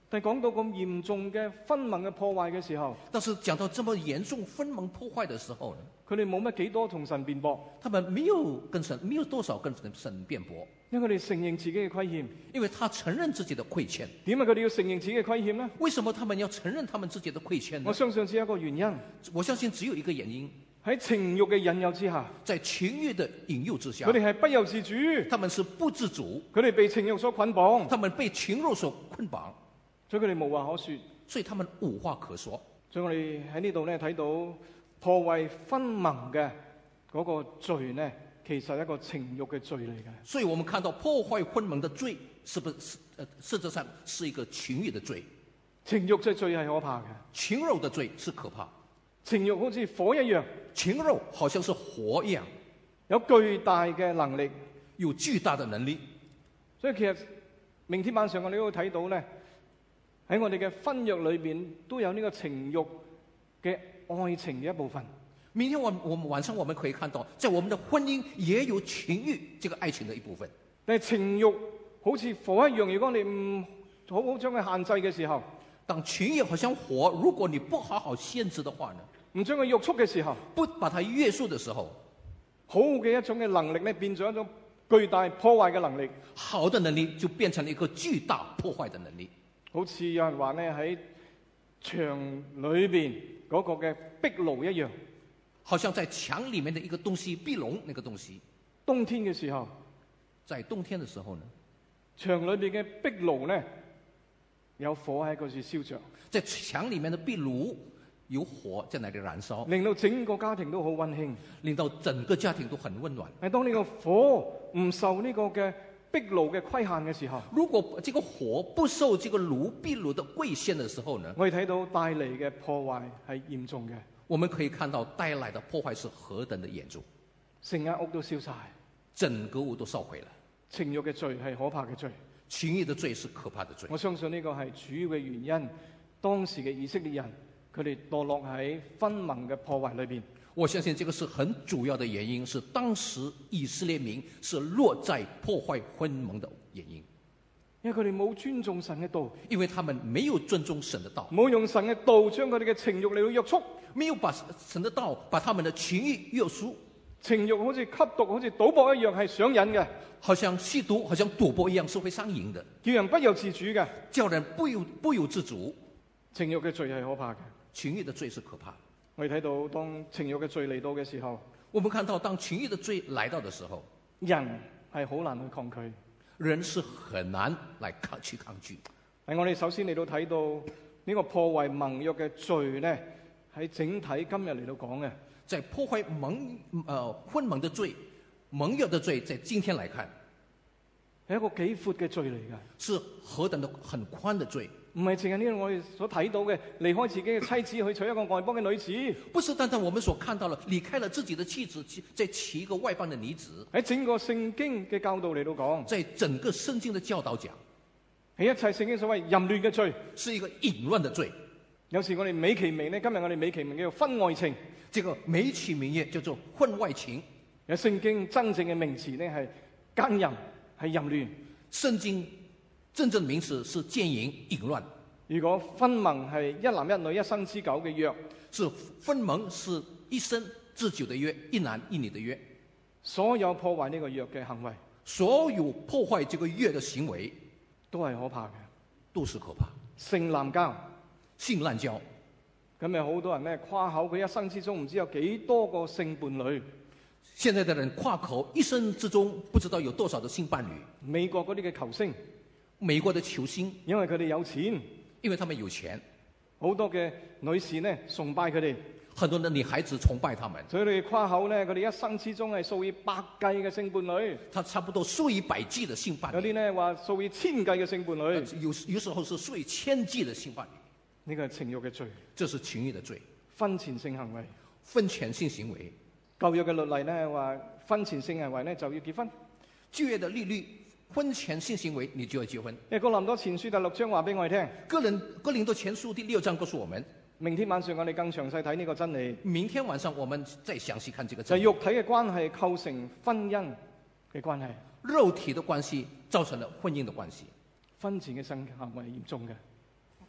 [SPEAKER 7] 但係講到咁嚴重嘅婚盟嘅破壞嘅時候，
[SPEAKER 8] 但是講到這麼嚴重婚盟破壞的時候呢，
[SPEAKER 7] 佢哋冇乜幾多同神辯駁，
[SPEAKER 8] 他們沒有跟神，沒有多少跟神辯駁，
[SPEAKER 7] 因為佢哋承認自己嘅虧欠。
[SPEAKER 8] 因為他承認自己的虧欠。
[SPEAKER 7] 點解佢哋要承認自己嘅虧欠呢？
[SPEAKER 8] 為什麼他們要承認他們自己的虧欠呢？
[SPEAKER 7] 我相信只有一個原因，
[SPEAKER 8] 我相信只有一個原因，
[SPEAKER 7] 喺情慾嘅引誘之下，
[SPEAKER 8] 在情慾的引誘之下，
[SPEAKER 7] 佢哋係不由自主，
[SPEAKER 8] 他們是不自主，
[SPEAKER 7] 佢哋被情慾所捆綁，
[SPEAKER 8] 他們被情慾所捆綁，
[SPEAKER 7] 所以佢哋無話可說，
[SPEAKER 8] 所以他們無話可說。
[SPEAKER 7] 所以我哋喺呢度咧睇到破壞婚盟嘅嗰個罪呢，其實係一個情慾嘅罪嚟嘅。
[SPEAKER 8] 所以我們看到破壞婚盟的罪，是不是呃，實質上是一個情慾的罪。
[SPEAKER 7] 情慾嘅罪係可怕嘅，
[SPEAKER 8] 情慾的罪是可怕。
[SPEAKER 7] 情慾好似火一樣，
[SPEAKER 8] 情慾好像是火一樣，
[SPEAKER 7] 有巨大嘅能力，
[SPEAKER 8] 有巨大的能力。
[SPEAKER 7] 所以其實明天晚上我哋都會睇到咧，喺我哋嘅婚約裏邊都有呢個情慾嘅愛情嘅一部分。
[SPEAKER 8] 明天我我們晚上我們可以看到，在我們的婚姻也有情慾這個愛情的一部分。
[SPEAKER 7] 但係情慾好似火一樣，如果你唔好好將佢限制嘅時候，
[SPEAKER 8] 當情慾好像火，如果你不好好限制的話呢，
[SPEAKER 7] 唔將佢約束嘅時候，
[SPEAKER 8] 不把它約束的時候，
[SPEAKER 7] 好嘅一種嘅能力咧，變咗一種巨大破壞嘅能力。
[SPEAKER 8] 好的能力就變成了一個巨大破壞的能力。
[SPEAKER 7] 好似有人話咧，喺牆裏邊嗰個嘅壁爐一樣，
[SPEAKER 8] 好像在牆裡面的一個東西，壁爐那個東西。
[SPEAKER 7] 冬天嘅時候，
[SPEAKER 8] 在冬天的時候呢，
[SPEAKER 7] 牆裏邊嘅壁爐呢，有火喺嗰處燒着，
[SPEAKER 8] 在牆裡面的壁爐有火在那裡燃燒，
[SPEAKER 7] 令到整個家庭都好溫馨，
[SPEAKER 8] 令到整個家庭都很溫暖。
[SPEAKER 7] 係當呢個火唔受呢個嘅壁爐嘅規限嘅時候，
[SPEAKER 8] 如果這個火不受這個爐壁爐的規限的時候呢，
[SPEAKER 7] 我哋睇到帶嚟嘅破壞係嚴重嘅。
[SPEAKER 8] 我們可以看到帶來的破壞是何等的嚴重，
[SPEAKER 7] 成間屋都燒晒，
[SPEAKER 8] 整個屋都燒毀了。
[SPEAKER 7] 情慾嘅罪係可怕嘅罪，
[SPEAKER 8] 情慾的罪是可怕的罪。
[SPEAKER 7] 我相信呢個係主要嘅原因，當時嘅以色列人佢哋墮落喺婚盟嘅破壞裏邊。
[SPEAKER 8] 我相信這個是很主要的原因，是當時以色列民是落在破壞婚盟的原因，
[SPEAKER 7] 因為佢哋冇尊重神嘅道，
[SPEAKER 8] 因為他們沒有尊重神的道，
[SPEAKER 7] 冇用神嘅道將佢哋嘅情慾嚟到約束，
[SPEAKER 8] 沒有把神的道把他們的情慾約束。
[SPEAKER 7] 情慾好似吸毒、好似賭博一樣係上癮嘅，
[SPEAKER 8] 好像吸毒、好像賭博一樣是會上癮的，
[SPEAKER 7] 叫人不由自主嘅，
[SPEAKER 8] 叫人不由不由自主。
[SPEAKER 7] 情慾嘅罪係可怕嘅，
[SPEAKER 8] 情慾的罪是可怕。
[SPEAKER 7] 我哋睇到當情慾嘅罪嚟到嘅時候，
[SPEAKER 8] 我們看到當情慾的罪來到的時候，
[SPEAKER 7] 人係好難去抗拒，
[SPEAKER 8] 人是很難來抗去抗拒。
[SPEAKER 7] 但我哋首先嚟到睇到呢個破壞盟約嘅罪呢，喺整體今日嚟到講嘅。
[SPEAKER 8] 在破壞盟呃婚盟的罪，盟約的罪，在今天來看，
[SPEAKER 7] 係一個幾闊嘅罪嚟嘅，
[SPEAKER 8] 是何等的很寬的罪。
[SPEAKER 7] 唔係淨係呢度我哋所睇到嘅，離開自己嘅妻子去娶一個外邦嘅女子。
[SPEAKER 8] 不是單單我們所看到了，離開了自己的妻子，再娶一個外邦的女子。
[SPEAKER 7] 喺整個聖經嘅教導嚟到講，
[SPEAKER 8] 在整個聖經的教導講，
[SPEAKER 7] 喺一切聖經所謂淫亂嘅罪，
[SPEAKER 8] 是一個淫亂的罪。
[SPEAKER 7] 有時我哋美其名呢，今日我哋美其名叫做婚外情。
[SPEAKER 8] 這個美其名曰叫做婚外情。
[SPEAKER 7] 有聖經真正嘅名詞呢係奸淫，係淫亂。
[SPEAKER 8] 聖經真正的名詞是奸淫、淫亂。
[SPEAKER 7] 如果婚盟係一男一女一生之久嘅約，
[SPEAKER 8] 是婚盟是一生之久的約，一男一女的約。
[SPEAKER 7] 所有破壞呢個約嘅行為，
[SPEAKER 8] 所有破壞這個約的行為，
[SPEAKER 7] 都係可怕嘅，
[SPEAKER 8] 都是可怕。
[SPEAKER 7] 性濫交，
[SPEAKER 8] 性濫交。
[SPEAKER 7] 咁有好多人咧誇口佢一生之中唔知有幾多個性伴侶。
[SPEAKER 8] 現在的人誇口一生之中不知道有多少的性伴侶。
[SPEAKER 7] 美國嗰啲嘅球星，
[SPEAKER 8] 美國的球星，
[SPEAKER 7] 因為佢哋有錢，
[SPEAKER 8] 因為他們有錢，
[SPEAKER 7] 好多嘅女士呢崇拜佢哋，
[SPEAKER 8] 很多的女孩子崇拜他們，
[SPEAKER 7] 所以佢哋誇口咧，佢哋一生之中係數以百計嘅性伴侶。
[SPEAKER 8] 他差不多數以百計的性伴侶。
[SPEAKER 7] 有啲呢話數以千計嘅性伴侶，
[SPEAKER 8] 有有時候是數以千計的性伴侶。
[SPEAKER 7] 呢個係情慾嘅罪，
[SPEAKER 8] 這是情慾的罪。
[SPEAKER 7] 婚前性行為，
[SPEAKER 8] 婚前性行為，
[SPEAKER 7] 舊約嘅律例呢話婚前性行為呢就要結婚。
[SPEAKER 8] 舊約的律律，婚前性行為你就要結婚。
[SPEAKER 7] 因為哥林多前書第六章話俾我哋聽，
[SPEAKER 8] 哥林哥林多前書第六章告訴我們，
[SPEAKER 7] 明天晚上我哋更詳細睇呢個真理。
[SPEAKER 8] 明天晚上我們再詳細看這個
[SPEAKER 7] 就
[SPEAKER 8] 真理。
[SPEAKER 7] 係肉體嘅關係構成婚姻嘅關係，
[SPEAKER 8] 肉體的關係造成了婚姻的關係。
[SPEAKER 7] 婚前嘅性行為係嚴重嘅。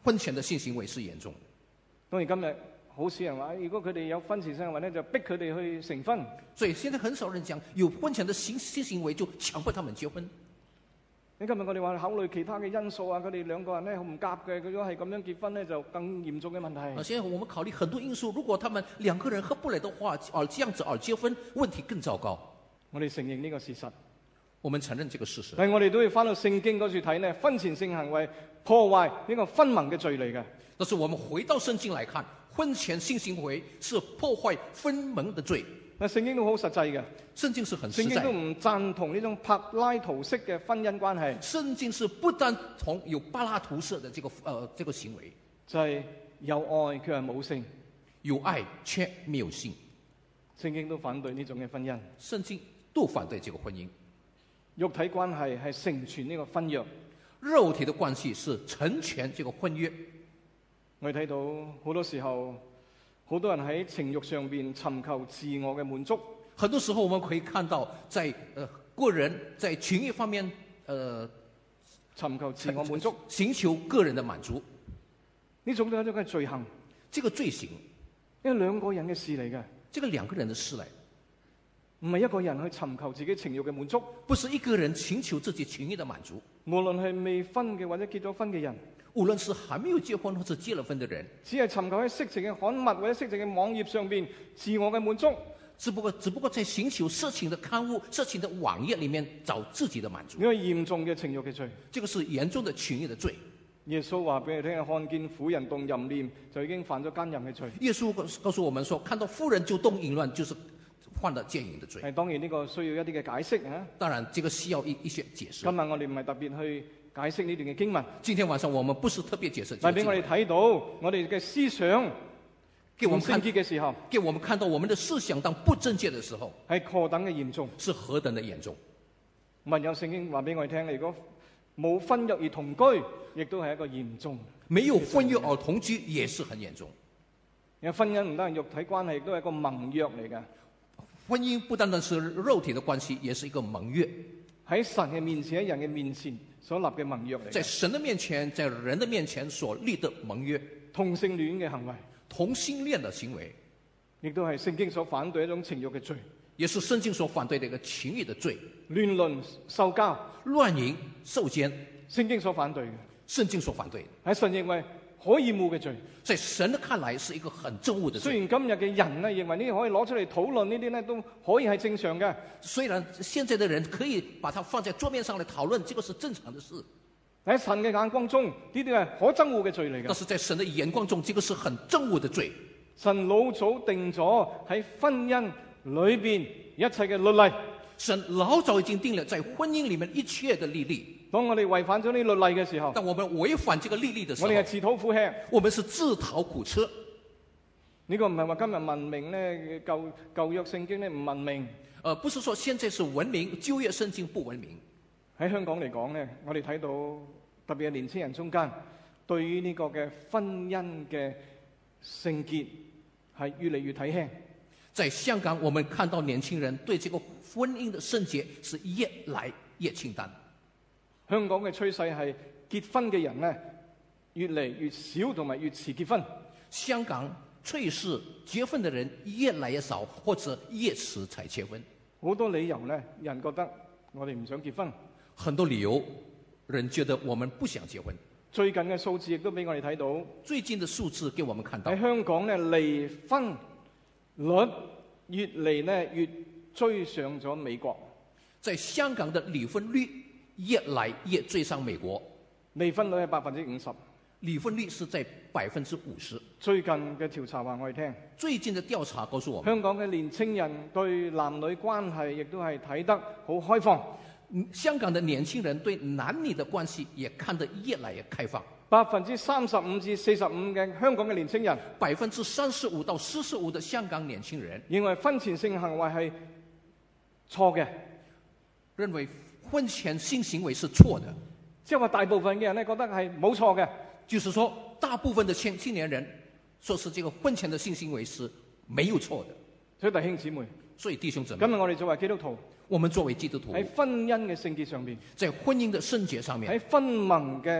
[SPEAKER 8] 婚前的性行为是严重的。
[SPEAKER 7] 當然今日好少人話，如果佢哋有婚前性行為咧，就逼佢哋去成婚。
[SPEAKER 8] 所以現在很少人講有婚前的性性行為就強迫他們結婚。
[SPEAKER 7] 你今日我哋話考慮其他嘅因素啊，佢哋兩個人咧好唔夾嘅，佢如果係咁樣結婚咧，就更嚴重嘅問題。
[SPEAKER 8] 啊，現在我們考慮很多因素，如果他們兩個人合不來的話，而這樣子而結婚，問題更糟糕。
[SPEAKER 7] 我哋承認呢個事實，
[SPEAKER 8] 我們承認這個事實。
[SPEAKER 7] 但係我哋都要翻到聖經嗰處睇呢，婚前性行為破壞呢個婚盟嘅罪嚟嘅。
[SPEAKER 8] 但是我們回到聖經來看，婚前性行為是破壞婚盟的罪。
[SPEAKER 7] 嗱，聖經都好實際嘅，
[SPEAKER 8] 聖經是很實在。
[SPEAKER 7] 聖經都唔贊同呢種柏拉圖式嘅婚姻關係。
[SPEAKER 8] 聖經是不贊同有柏拉圖式的這個呃這個行為，
[SPEAKER 7] 就係有愛卻係冇性，
[SPEAKER 8] 有愛卻沒有性。
[SPEAKER 7] 聖經都反對呢種嘅婚姻。
[SPEAKER 8] 聖經都反對這個婚姻。
[SPEAKER 7] 肉體關係係成全呢個婚約，
[SPEAKER 8] 肉體的關係是成全這個婚約。
[SPEAKER 7] 我哋睇到好多時候，好多人喺情慾上邊尋求自我嘅滿足。
[SPEAKER 8] 很多時候我們可以看到在，在呃個人在情慾方面，呃
[SPEAKER 7] 尋求自我滿足，
[SPEAKER 8] 尋求個人的滿足，
[SPEAKER 7] 呢種都係一種嘅罪行。
[SPEAKER 8] 這個罪行，
[SPEAKER 7] 因為兩個人嘅事嚟嘅，
[SPEAKER 8] 這個兩個人的事嚟，
[SPEAKER 7] 唔係一個人去尋求自己情慾嘅滿足，
[SPEAKER 8] 不是一個人尋求自己情慾的滿足。
[SPEAKER 7] 無論係未婚嘅或者結咗婚嘅人，
[SPEAKER 8] 無論是還沒有結婚或者結了婚的人，
[SPEAKER 7] 只係尋求喺色情嘅刊物或者色情嘅網頁上邊自我嘅滿足。
[SPEAKER 8] 只不過只不過在尋求色情的刊物、色情的網頁裏面找自己的滿足。
[SPEAKER 7] 呢個嚴重嘅情慾嘅罪，
[SPEAKER 8] 這個是嚴重的情慾的罪。
[SPEAKER 7] 耶穌話俾你聽，看見婦人動淫念就已經犯咗奸淫嘅罪。
[SPEAKER 8] 耶穌告訴我們說，看到婦人就動淫亂，就是犯了奸淫的罪。
[SPEAKER 7] 係當然呢個需要一啲嘅解釋啊。
[SPEAKER 8] 當然，這個需要一一些解釋。
[SPEAKER 7] 今日我哋唔係特別去解釋呢段嘅經文。
[SPEAKER 8] 今天晚上我們不是特別解釋。
[SPEAKER 7] 但俾我哋睇到我哋嘅思想。
[SPEAKER 8] 給我們看
[SPEAKER 7] 嘅時候，
[SPEAKER 8] 給我們看到我們的思想當不正確的時候，
[SPEAKER 7] 係何等嘅嚴重，
[SPEAKER 8] 是何等的嚴重。
[SPEAKER 7] 文有聖經話俾我哋聽，如果冇婚約而同居，亦都係一個嚴重。
[SPEAKER 8] 沒有婚約而同居也是很嚴重。
[SPEAKER 7] 因為婚姻唔單係肉體關係，亦都係一個盟約嚟嘅。
[SPEAKER 8] 婚姻不單單是肉體的關係，也是一個盟約。
[SPEAKER 7] 喺神嘅面前，喺人嘅面前所立嘅盟約嚟。
[SPEAKER 8] 在神的面前，在人的面前所立的盟約。
[SPEAKER 7] 同性戀嘅行為。
[SPEAKER 8] 同性戀的行為，
[SPEAKER 7] 亦都係聖經所反對一種情慾嘅罪，
[SPEAKER 8] 也是聖經所反對的一個情慾的罪。
[SPEAKER 7] 亂倫、受交、
[SPEAKER 8] 亂淫、受姦，
[SPEAKER 7] 聖經所反對嘅，
[SPEAKER 8] 聖經所反對的，
[SPEAKER 7] 喺神認為可厭惡嘅罪，
[SPEAKER 8] 在神的看來是一個很憎惡的罪。
[SPEAKER 7] 雖然今日嘅人呢認為呢啲可以攞出嚟討論，呢啲呢都可以係正常嘅。
[SPEAKER 8] 雖然現在的人可以把它放在桌面上來討論，這個是正常的事。
[SPEAKER 7] 喺神嘅眼光中，呢啲係可憎惡嘅罪嚟嘅。
[SPEAKER 8] 但是在神的眼光中，這個是很憎惡的罪。
[SPEAKER 7] 神老早定咗喺婚姻裏邊一切嘅律例。
[SPEAKER 8] 神老早已經定了在婚姻裏面一切的律例。
[SPEAKER 7] 當我哋違反咗呢律例嘅時候，
[SPEAKER 8] 當我們違反這個律例的時候，
[SPEAKER 7] 我哋係自討苦吃。
[SPEAKER 8] 我們是自討苦吃。
[SPEAKER 7] 呢個唔係話今日文明咧，舊舊約聖經咧唔文明。
[SPEAKER 8] 呃，不是說現在是文明，舊約聖經不文明。
[SPEAKER 7] 喺香港嚟講咧，我哋睇到特別係年輕人中間，對於呢個嘅婚姻嘅聖潔係越嚟越睇輕。
[SPEAKER 8] 在香港，我們看到年輕人對這個婚姻的聖潔是越來越清淡。
[SPEAKER 7] 香港嘅趨勢係結婚嘅人咧越嚟越少，同埋越遲結婚。
[SPEAKER 8] 香港趨勢結婚的人越來越少，或者越遲才結婚。
[SPEAKER 7] 好多理由咧，人覺得我哋唔想結婚。
[SPEAKER 8] 很多理由，人覺得我們不想結婚。
[SPEAKER 7] 最近嘅數字亦都俾我哋睇到，
[SPEAKER 8] 最近的數字給我們看到
[SPEAKER 7] 喺香港咧離婚率越嚟咧越追上咗美國。
[SPEAKER 8] 在香港的離婚率越來越追上美國。
[SPEAKER 7] 離婚率係百分之五十，
[SPEAKER 8] 離婚率是在百分之五十。
[SPEAKER 7] 最近嘅調查話我哋聽，
[SPEAKER 8] 最近的調查告訴我們，
[SPEAKER 7] 香港嘅年輕人對男女關係亦都係睇得好開放。
[SPEAKER 8] 香港的年輕人對男女的關係也看得越來越開放。
[SPEAKER 7] 百分之三十五至四十五嘅香港嘅年輕人，
[SPEAKER 8] 百分之三十五到四十五的香港年輕人
[SPEAKER 7] 認為婚前性行為係錯嘅，
[SPEAKER 8] 認為婚前性行為是錯的。
[SPEAKER 7] 即係話大部分嘅人咧覺得係冇錯嘅，
[SPEAKER 8] 就是說大部分的青青年人說是這個婚前的性行為是沒有錯的。
[SPEAKER 7] 所以弟兄姊妹，
[SPEAKER 8] 所以弟兄姊妹，
[SPEAKER 7] 今日我哋作為基督徒，
[SPEAKER 8] 我們作為基督徒
[SPEAKER 7] 喺婚姻嘅聖潔上面，
[SPEAKER 8] 在婚姻的聖潔上面，
[SPEAKER 7] 喺婚盟嘅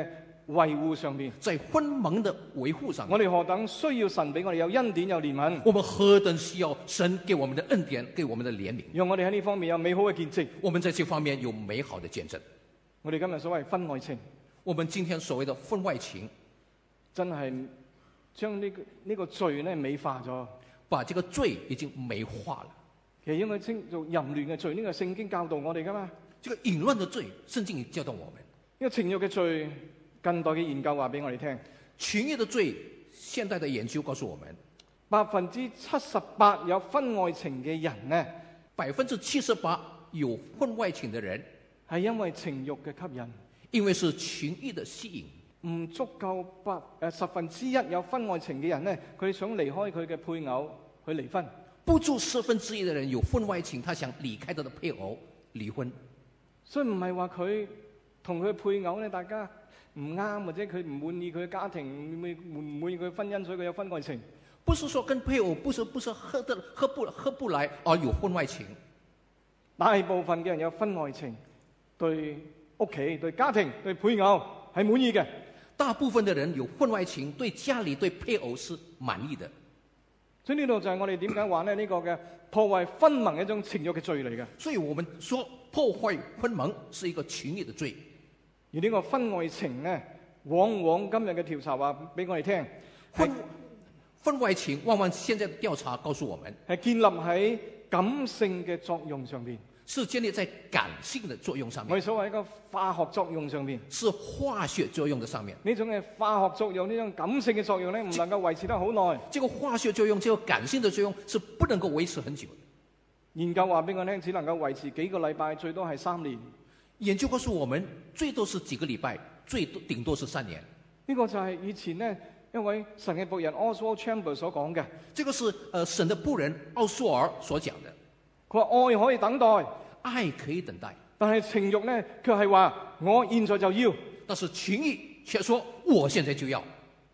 [SPEAKER 7] 維護上面，
[SPEAKER 8] 在婚盟的維護上面，
[SPEAKER 7] 我哋何等需要神俾我哋有恩典有憐憫，
[SPEAKER 8] 我們何等需要神給我們的恩典，給我們的憐憫，
[SPEAKER 7] 讓我哋喺呢方面有美好嘅見證。
[SPEAKER 8] 我們在這方面有美好的見證。
[SPEAKER 7] 我哋今日所謂婚外情，
[SPEAKER 8] 我們今天所謂的婚外情，
[SPEAKER 7] 真係將呢個呢個罪咧美化咗，
[SPEAKER 8] 把這個罪已經美化了。
[SPEAKER 7] 其實應該稱做淫亂嘅罪，呢個聖經教導我哋噶嘛。
[SPEAKER 8] 這個淫亂的罪，聖經教導我們。
[SPEAKER 7] 呢個情慾嘅罪，近代嘅研究話俾我哋聽，
[SPEAKER 8] 情慾的罪，現代的研究告訴我們，
[SPEAKER 7] 百分之七十八有婚外情嘅人呢，
[SPEAKER 8] 百分之七十八有婚外情的人
[SPEAKER 7] 係因為情慾嘅吸引，
[SPEAKER 8] 因為是情慾的吸引。
[SPEAKER 7] 唔足夠百誒十分之一有婚外情嘅人呢，佢想離開佢嘅配偶去離婚。
[SPEAKER 8] 不足十分之一的人有婚外情，他想離開他的配偶離婚。
[SPEAKER 7] 所以唔係話佢同佢配偶咧，大家唔啱，或者佢唔滿意佢嘅家庭，唔滿唔滿意佢婚姻，所以佢有婚外情。
[SPEAKER 8] 不是說跟配偶不是不是合得合不合不來而有婚外情。
[SPEAKER 7] 大部分嘅人有婚外情，對屋企、對家庭、對配偶係滿意嘅。
[SPEAKER 8] 大部分的人有婚外情，對家裏對配偶是滿意的。
[SPEAKER 7] 所以呢度就係我哋點解話咧呢個嘅破壞婚盟一種情慾嘅罪嚟嘅。
[SPEAKER 8] 所以我們說破壞婚盟是一個情慾的罪。
[SPEAKER 7] 而呢個婚外情呢，往往今日嘅調查話俾我哋聽，
[SPEAKER 8] 婚婚外情往往現在的調查告訴我們
[SPEAKER 7] 係建立喺感性嘅作用上邊，
[SPEAKER 8] 是建立在感性的作用上面。
[SPEAKER 7] 我哋所謂一個化學作用上邊，
[SPEAKER 8] 是化學作用的上面。
[SPEAKER 7] 呢種嘅化學作用，呢種感性嘅作用咧，唔能夠維持得好耐。
[SPEAKER 8] 這個化學作用，這個感性的作用是不能夠維持很久的。
[SPEAKER 7] 研究話俾我聽，只能夠維持幾個禮拜，最多係三年。
[SPEAKER 8] 研究告訴我們，最多是幾個禮拜，最多頂多是三年。
[SPEAKER 7] 呢個就係以前呢一位神嘅僕人 Oswald Chambers 所講嘅。
[SPEAKER 8] 這個是呃神的僕人奧蘇爾所講的。
[SPEAKER 7] 佢話愛可以等待，
[SPEAKER 8] 愛可以等待，
[SPEAKER 7] 但係情慾呢，卻係話我現在就要。
[SPEAKER 8] 但是情慾卻說我現在就要。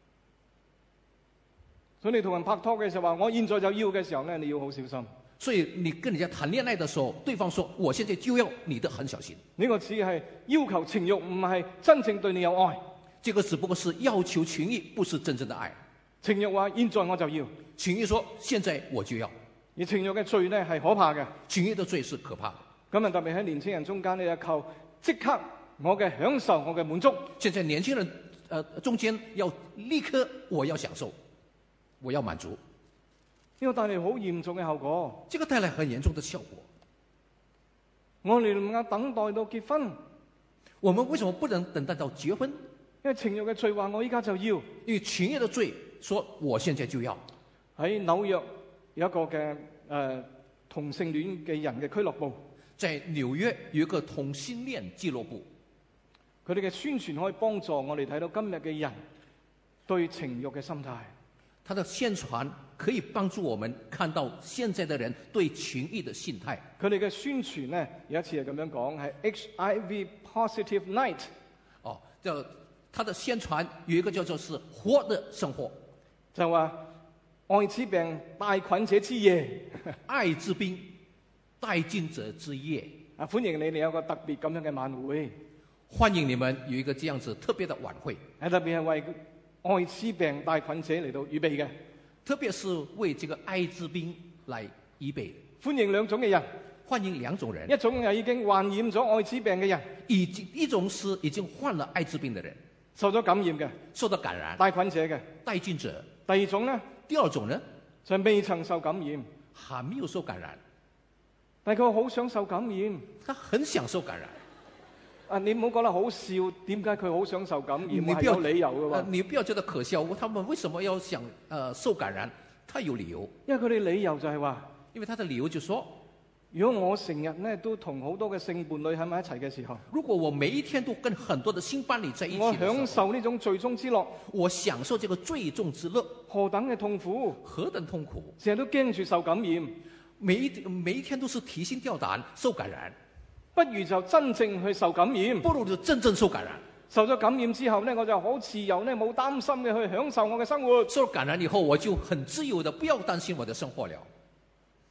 [SPEAKER 7] 所以你同人拍拖嘅時候話我現在就要嘅時候呢，你要好小心。
[SPEAKER 8] 所以你跟人家談戀愛的時候，對方說我現在就要，你得很小心。
[SPEAKER 7] 呢個只係要求情慾，唔係真正對你有愛。
[SPEAKER 8] 這個只不過是要求情慾，不是真正的愛。
[SPEAKER 7] 情慾話現在我就要，
[SPEAKER 8] 情慾說現在我就要。
[SPEAKER 7] 而情慾嘅罪呢係可怕嘅，
[SPEAKER 8] 情慾的罪是可怕的。
[SPEAKER 7] 咁啊特別喺年輕人中間，你就求即刻我嘅享受，我嘅滿足。
[SPEAKER 8] 現在年輕人呃中間要立刻我要享受，我要滿足。
[SPEAKER 7] 呢個帶嚟好嚴重嘅後果。
[SPEAKER 8] 這個帶來很嚴重的效果。
[SPEAKER 7] 我哋唔能夠等待到結婚，
[SPEAKER 8] 我們為什麼不能等待到結婚？
[SPEAKER 7] 因為情慾嘅罪話我依家就要，
[SPEAKER 8] 因為情慾的罪說我現在就要。
[SPEAKER 7] 喺紐約有一個嘅誒、呃、同性戀嘅人嘅俱樂部，
[SPEAKER 8] 在紐約有一個同性戀俱樂部，
[SPEAKER 7] 佢哋嘅宣傳可以幫助我哋睇到今日嘅人對情慾嘅心態。
[SPEAKER 8] 他的宣傳可以幫助我們看到現在的人對情慾的心態。
[SPEAKER 7] 佢哋嘅宣傳呢，有一次係咁樣講，係 H I V Positive Night。
[SPEAKER 8] 哦，就他的宣傳有一個叫做是活的生活，
[SPEAKER 7] 就話愛滋病帶菌者之夜，
[SPEAKER 8] 愛滋病帶菌者之夜。
[SPEAKER 7] 啊，歡迎你哋有個特別咁樣嘅晚會，
[SPEAKER 8] 歡迎你們有一個這樣子特別的晚會，
[SPEAKER 7] 係特別係為愛滋病帶菌者嚟到預備嘅，
[SPEAKER 8] 特別是為這個愛滋病來預備。
[SPEAKER 7] 歡迎兩種嘅人，
[SPEAKER 8] 歡迎兩種人，
[SPEAKER 7] 一種係已經患染咗愛滋病嘅人，
[SPEAKER 8] 已經一種是已經患了愛滋病的人，
[SPEAKER 7] 受咗感染嘅，
[SPEAKER 8] 受到感染，
[SPEAKER 7] 帶菌者嘅，
[SPEAKER 8] 帶菌者。
[SPEAKER 7] 第二種呢，
[SPEAKER 8] 第二種呢，
[SPEAKER 7] 就未曾受感染，
[SPEAKER 8] 還沒有受感染，
[SPEAKER 7] 但係佢好想受感染，
[SPEAKER 8] 他很想受感染。
[SPEAKER 7] 啊！你唔好覺得好笑，點解佢好想受感染？
[SPEAKER 8] 你不要
[SPEAKER 7] 係有理由嘅喎、
[SPEAKER 8] 呃。你不要覺得可笑，他們為什麼要想呃受感染？他有理由。
[SPEAKER 7] 因為佢哋理由就係話，
[SPEAKER 8] 因為他的理由就說，
[SPEAKER 7] 如果我成日咧都同好多嘅性伴侶喺埋一齊嘅時候，
[SPEAKER 8] 如果我每一天都跟很多的性伴侶在一起，
[SPEAKER 7] 我享受呢種罪中之樂，
[SPEAKER 8] 我享受這個罪中之樂，
[SPEAKER 7] 何等嘅痛苦，
[SPEAKER 8] 何等痛苦！
[SPEAKER 7] 成日都驚住受感染，
[SPEAKER 8] 每一每一天都是提心吊膽受感染。
[SPEAKER 7] 不如就真正去受感染，
[SPEAKER 8] 不如就真正受感染。
[SPEAKER 7] 受咗感染之後呢，我就好自由呢，冇擔心嘅去享受我嘅生活。
[SPEAKER 8] 受感染以後，我就很自由的，不要擔心我的生活了。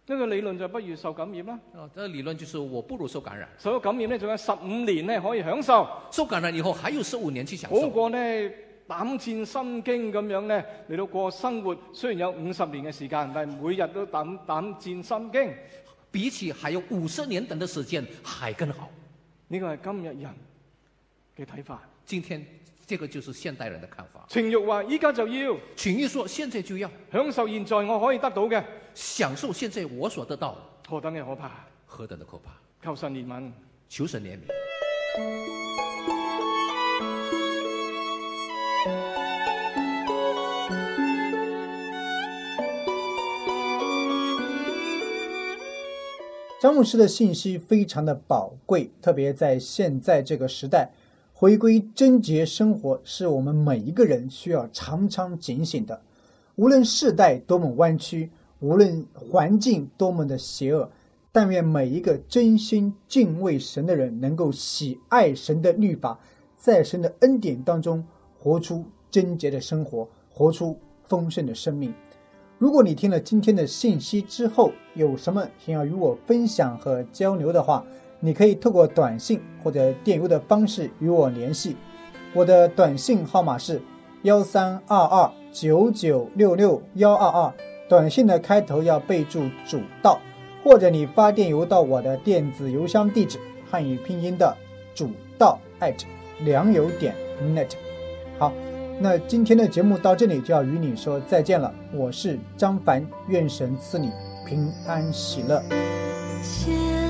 [SPEAKER 7] 呢個理論就不如受感染啦。
[SPEAKER 8] 啊，這個理論就是我不如受感染。
[SPEAKER 7] 受感染咧，仲有十五年咧可以享受。
[SPEAKER 8] 受感染以後還有十五年去享受。
[SPEAKER 7] 好過呢膽戰心驚咁樣咧嚟到過生活，雖然有五十年嘅時間，但係每日都膽膽戰心驚。
[SPEAKER 8] 比起還有五十年等的時間，還更好。
[SPEAKER 7] 呢個係今日人嘅睇法。
[SPEAKER 8] 今天這個就是現代人的看法。
[SPEAKER 7] 情慾話依家就要，
[SPEAKER 8] 情慾說現在就要
[SPEAKER 7] 享受現在我可以得到嘅，
[SPEAKER 8] 享受現在我所得到的，
[SPEAKER 7] 何等嘅可怕！
[SPEAKER 8] 何等的可怕！
[SPEAKER 7] 求神憐憫，
[SPEAKER 8] 求神憐憫。
[SPEAKER 3] 张牧师的信息非常的宝贵，特别在现在这个时代，回归贞洁生活是我们每一个人需要常常警醒的。无论世代多么弯曲，无论环境多么的邪恶，但愿每一个真心敬畏神的人能够喜爱神的律法，在神的恩典当中活出贞洁的生活，活出丰盛的生命。如果你听了今天的信息之后，有什么想要与我分享和交流的话，你可以透过短信或者电邮的方式与我联系。我的短信号码是幺三二二九九六六幺二二，短信的开头要备注主道，或者你发电邮到我的电子邮箱地址，汉语拼音的主道 at 良友点 net。 好，那今天的节目到这里就要与你说再见了，我是张凡，愿神赐你平安喜乐。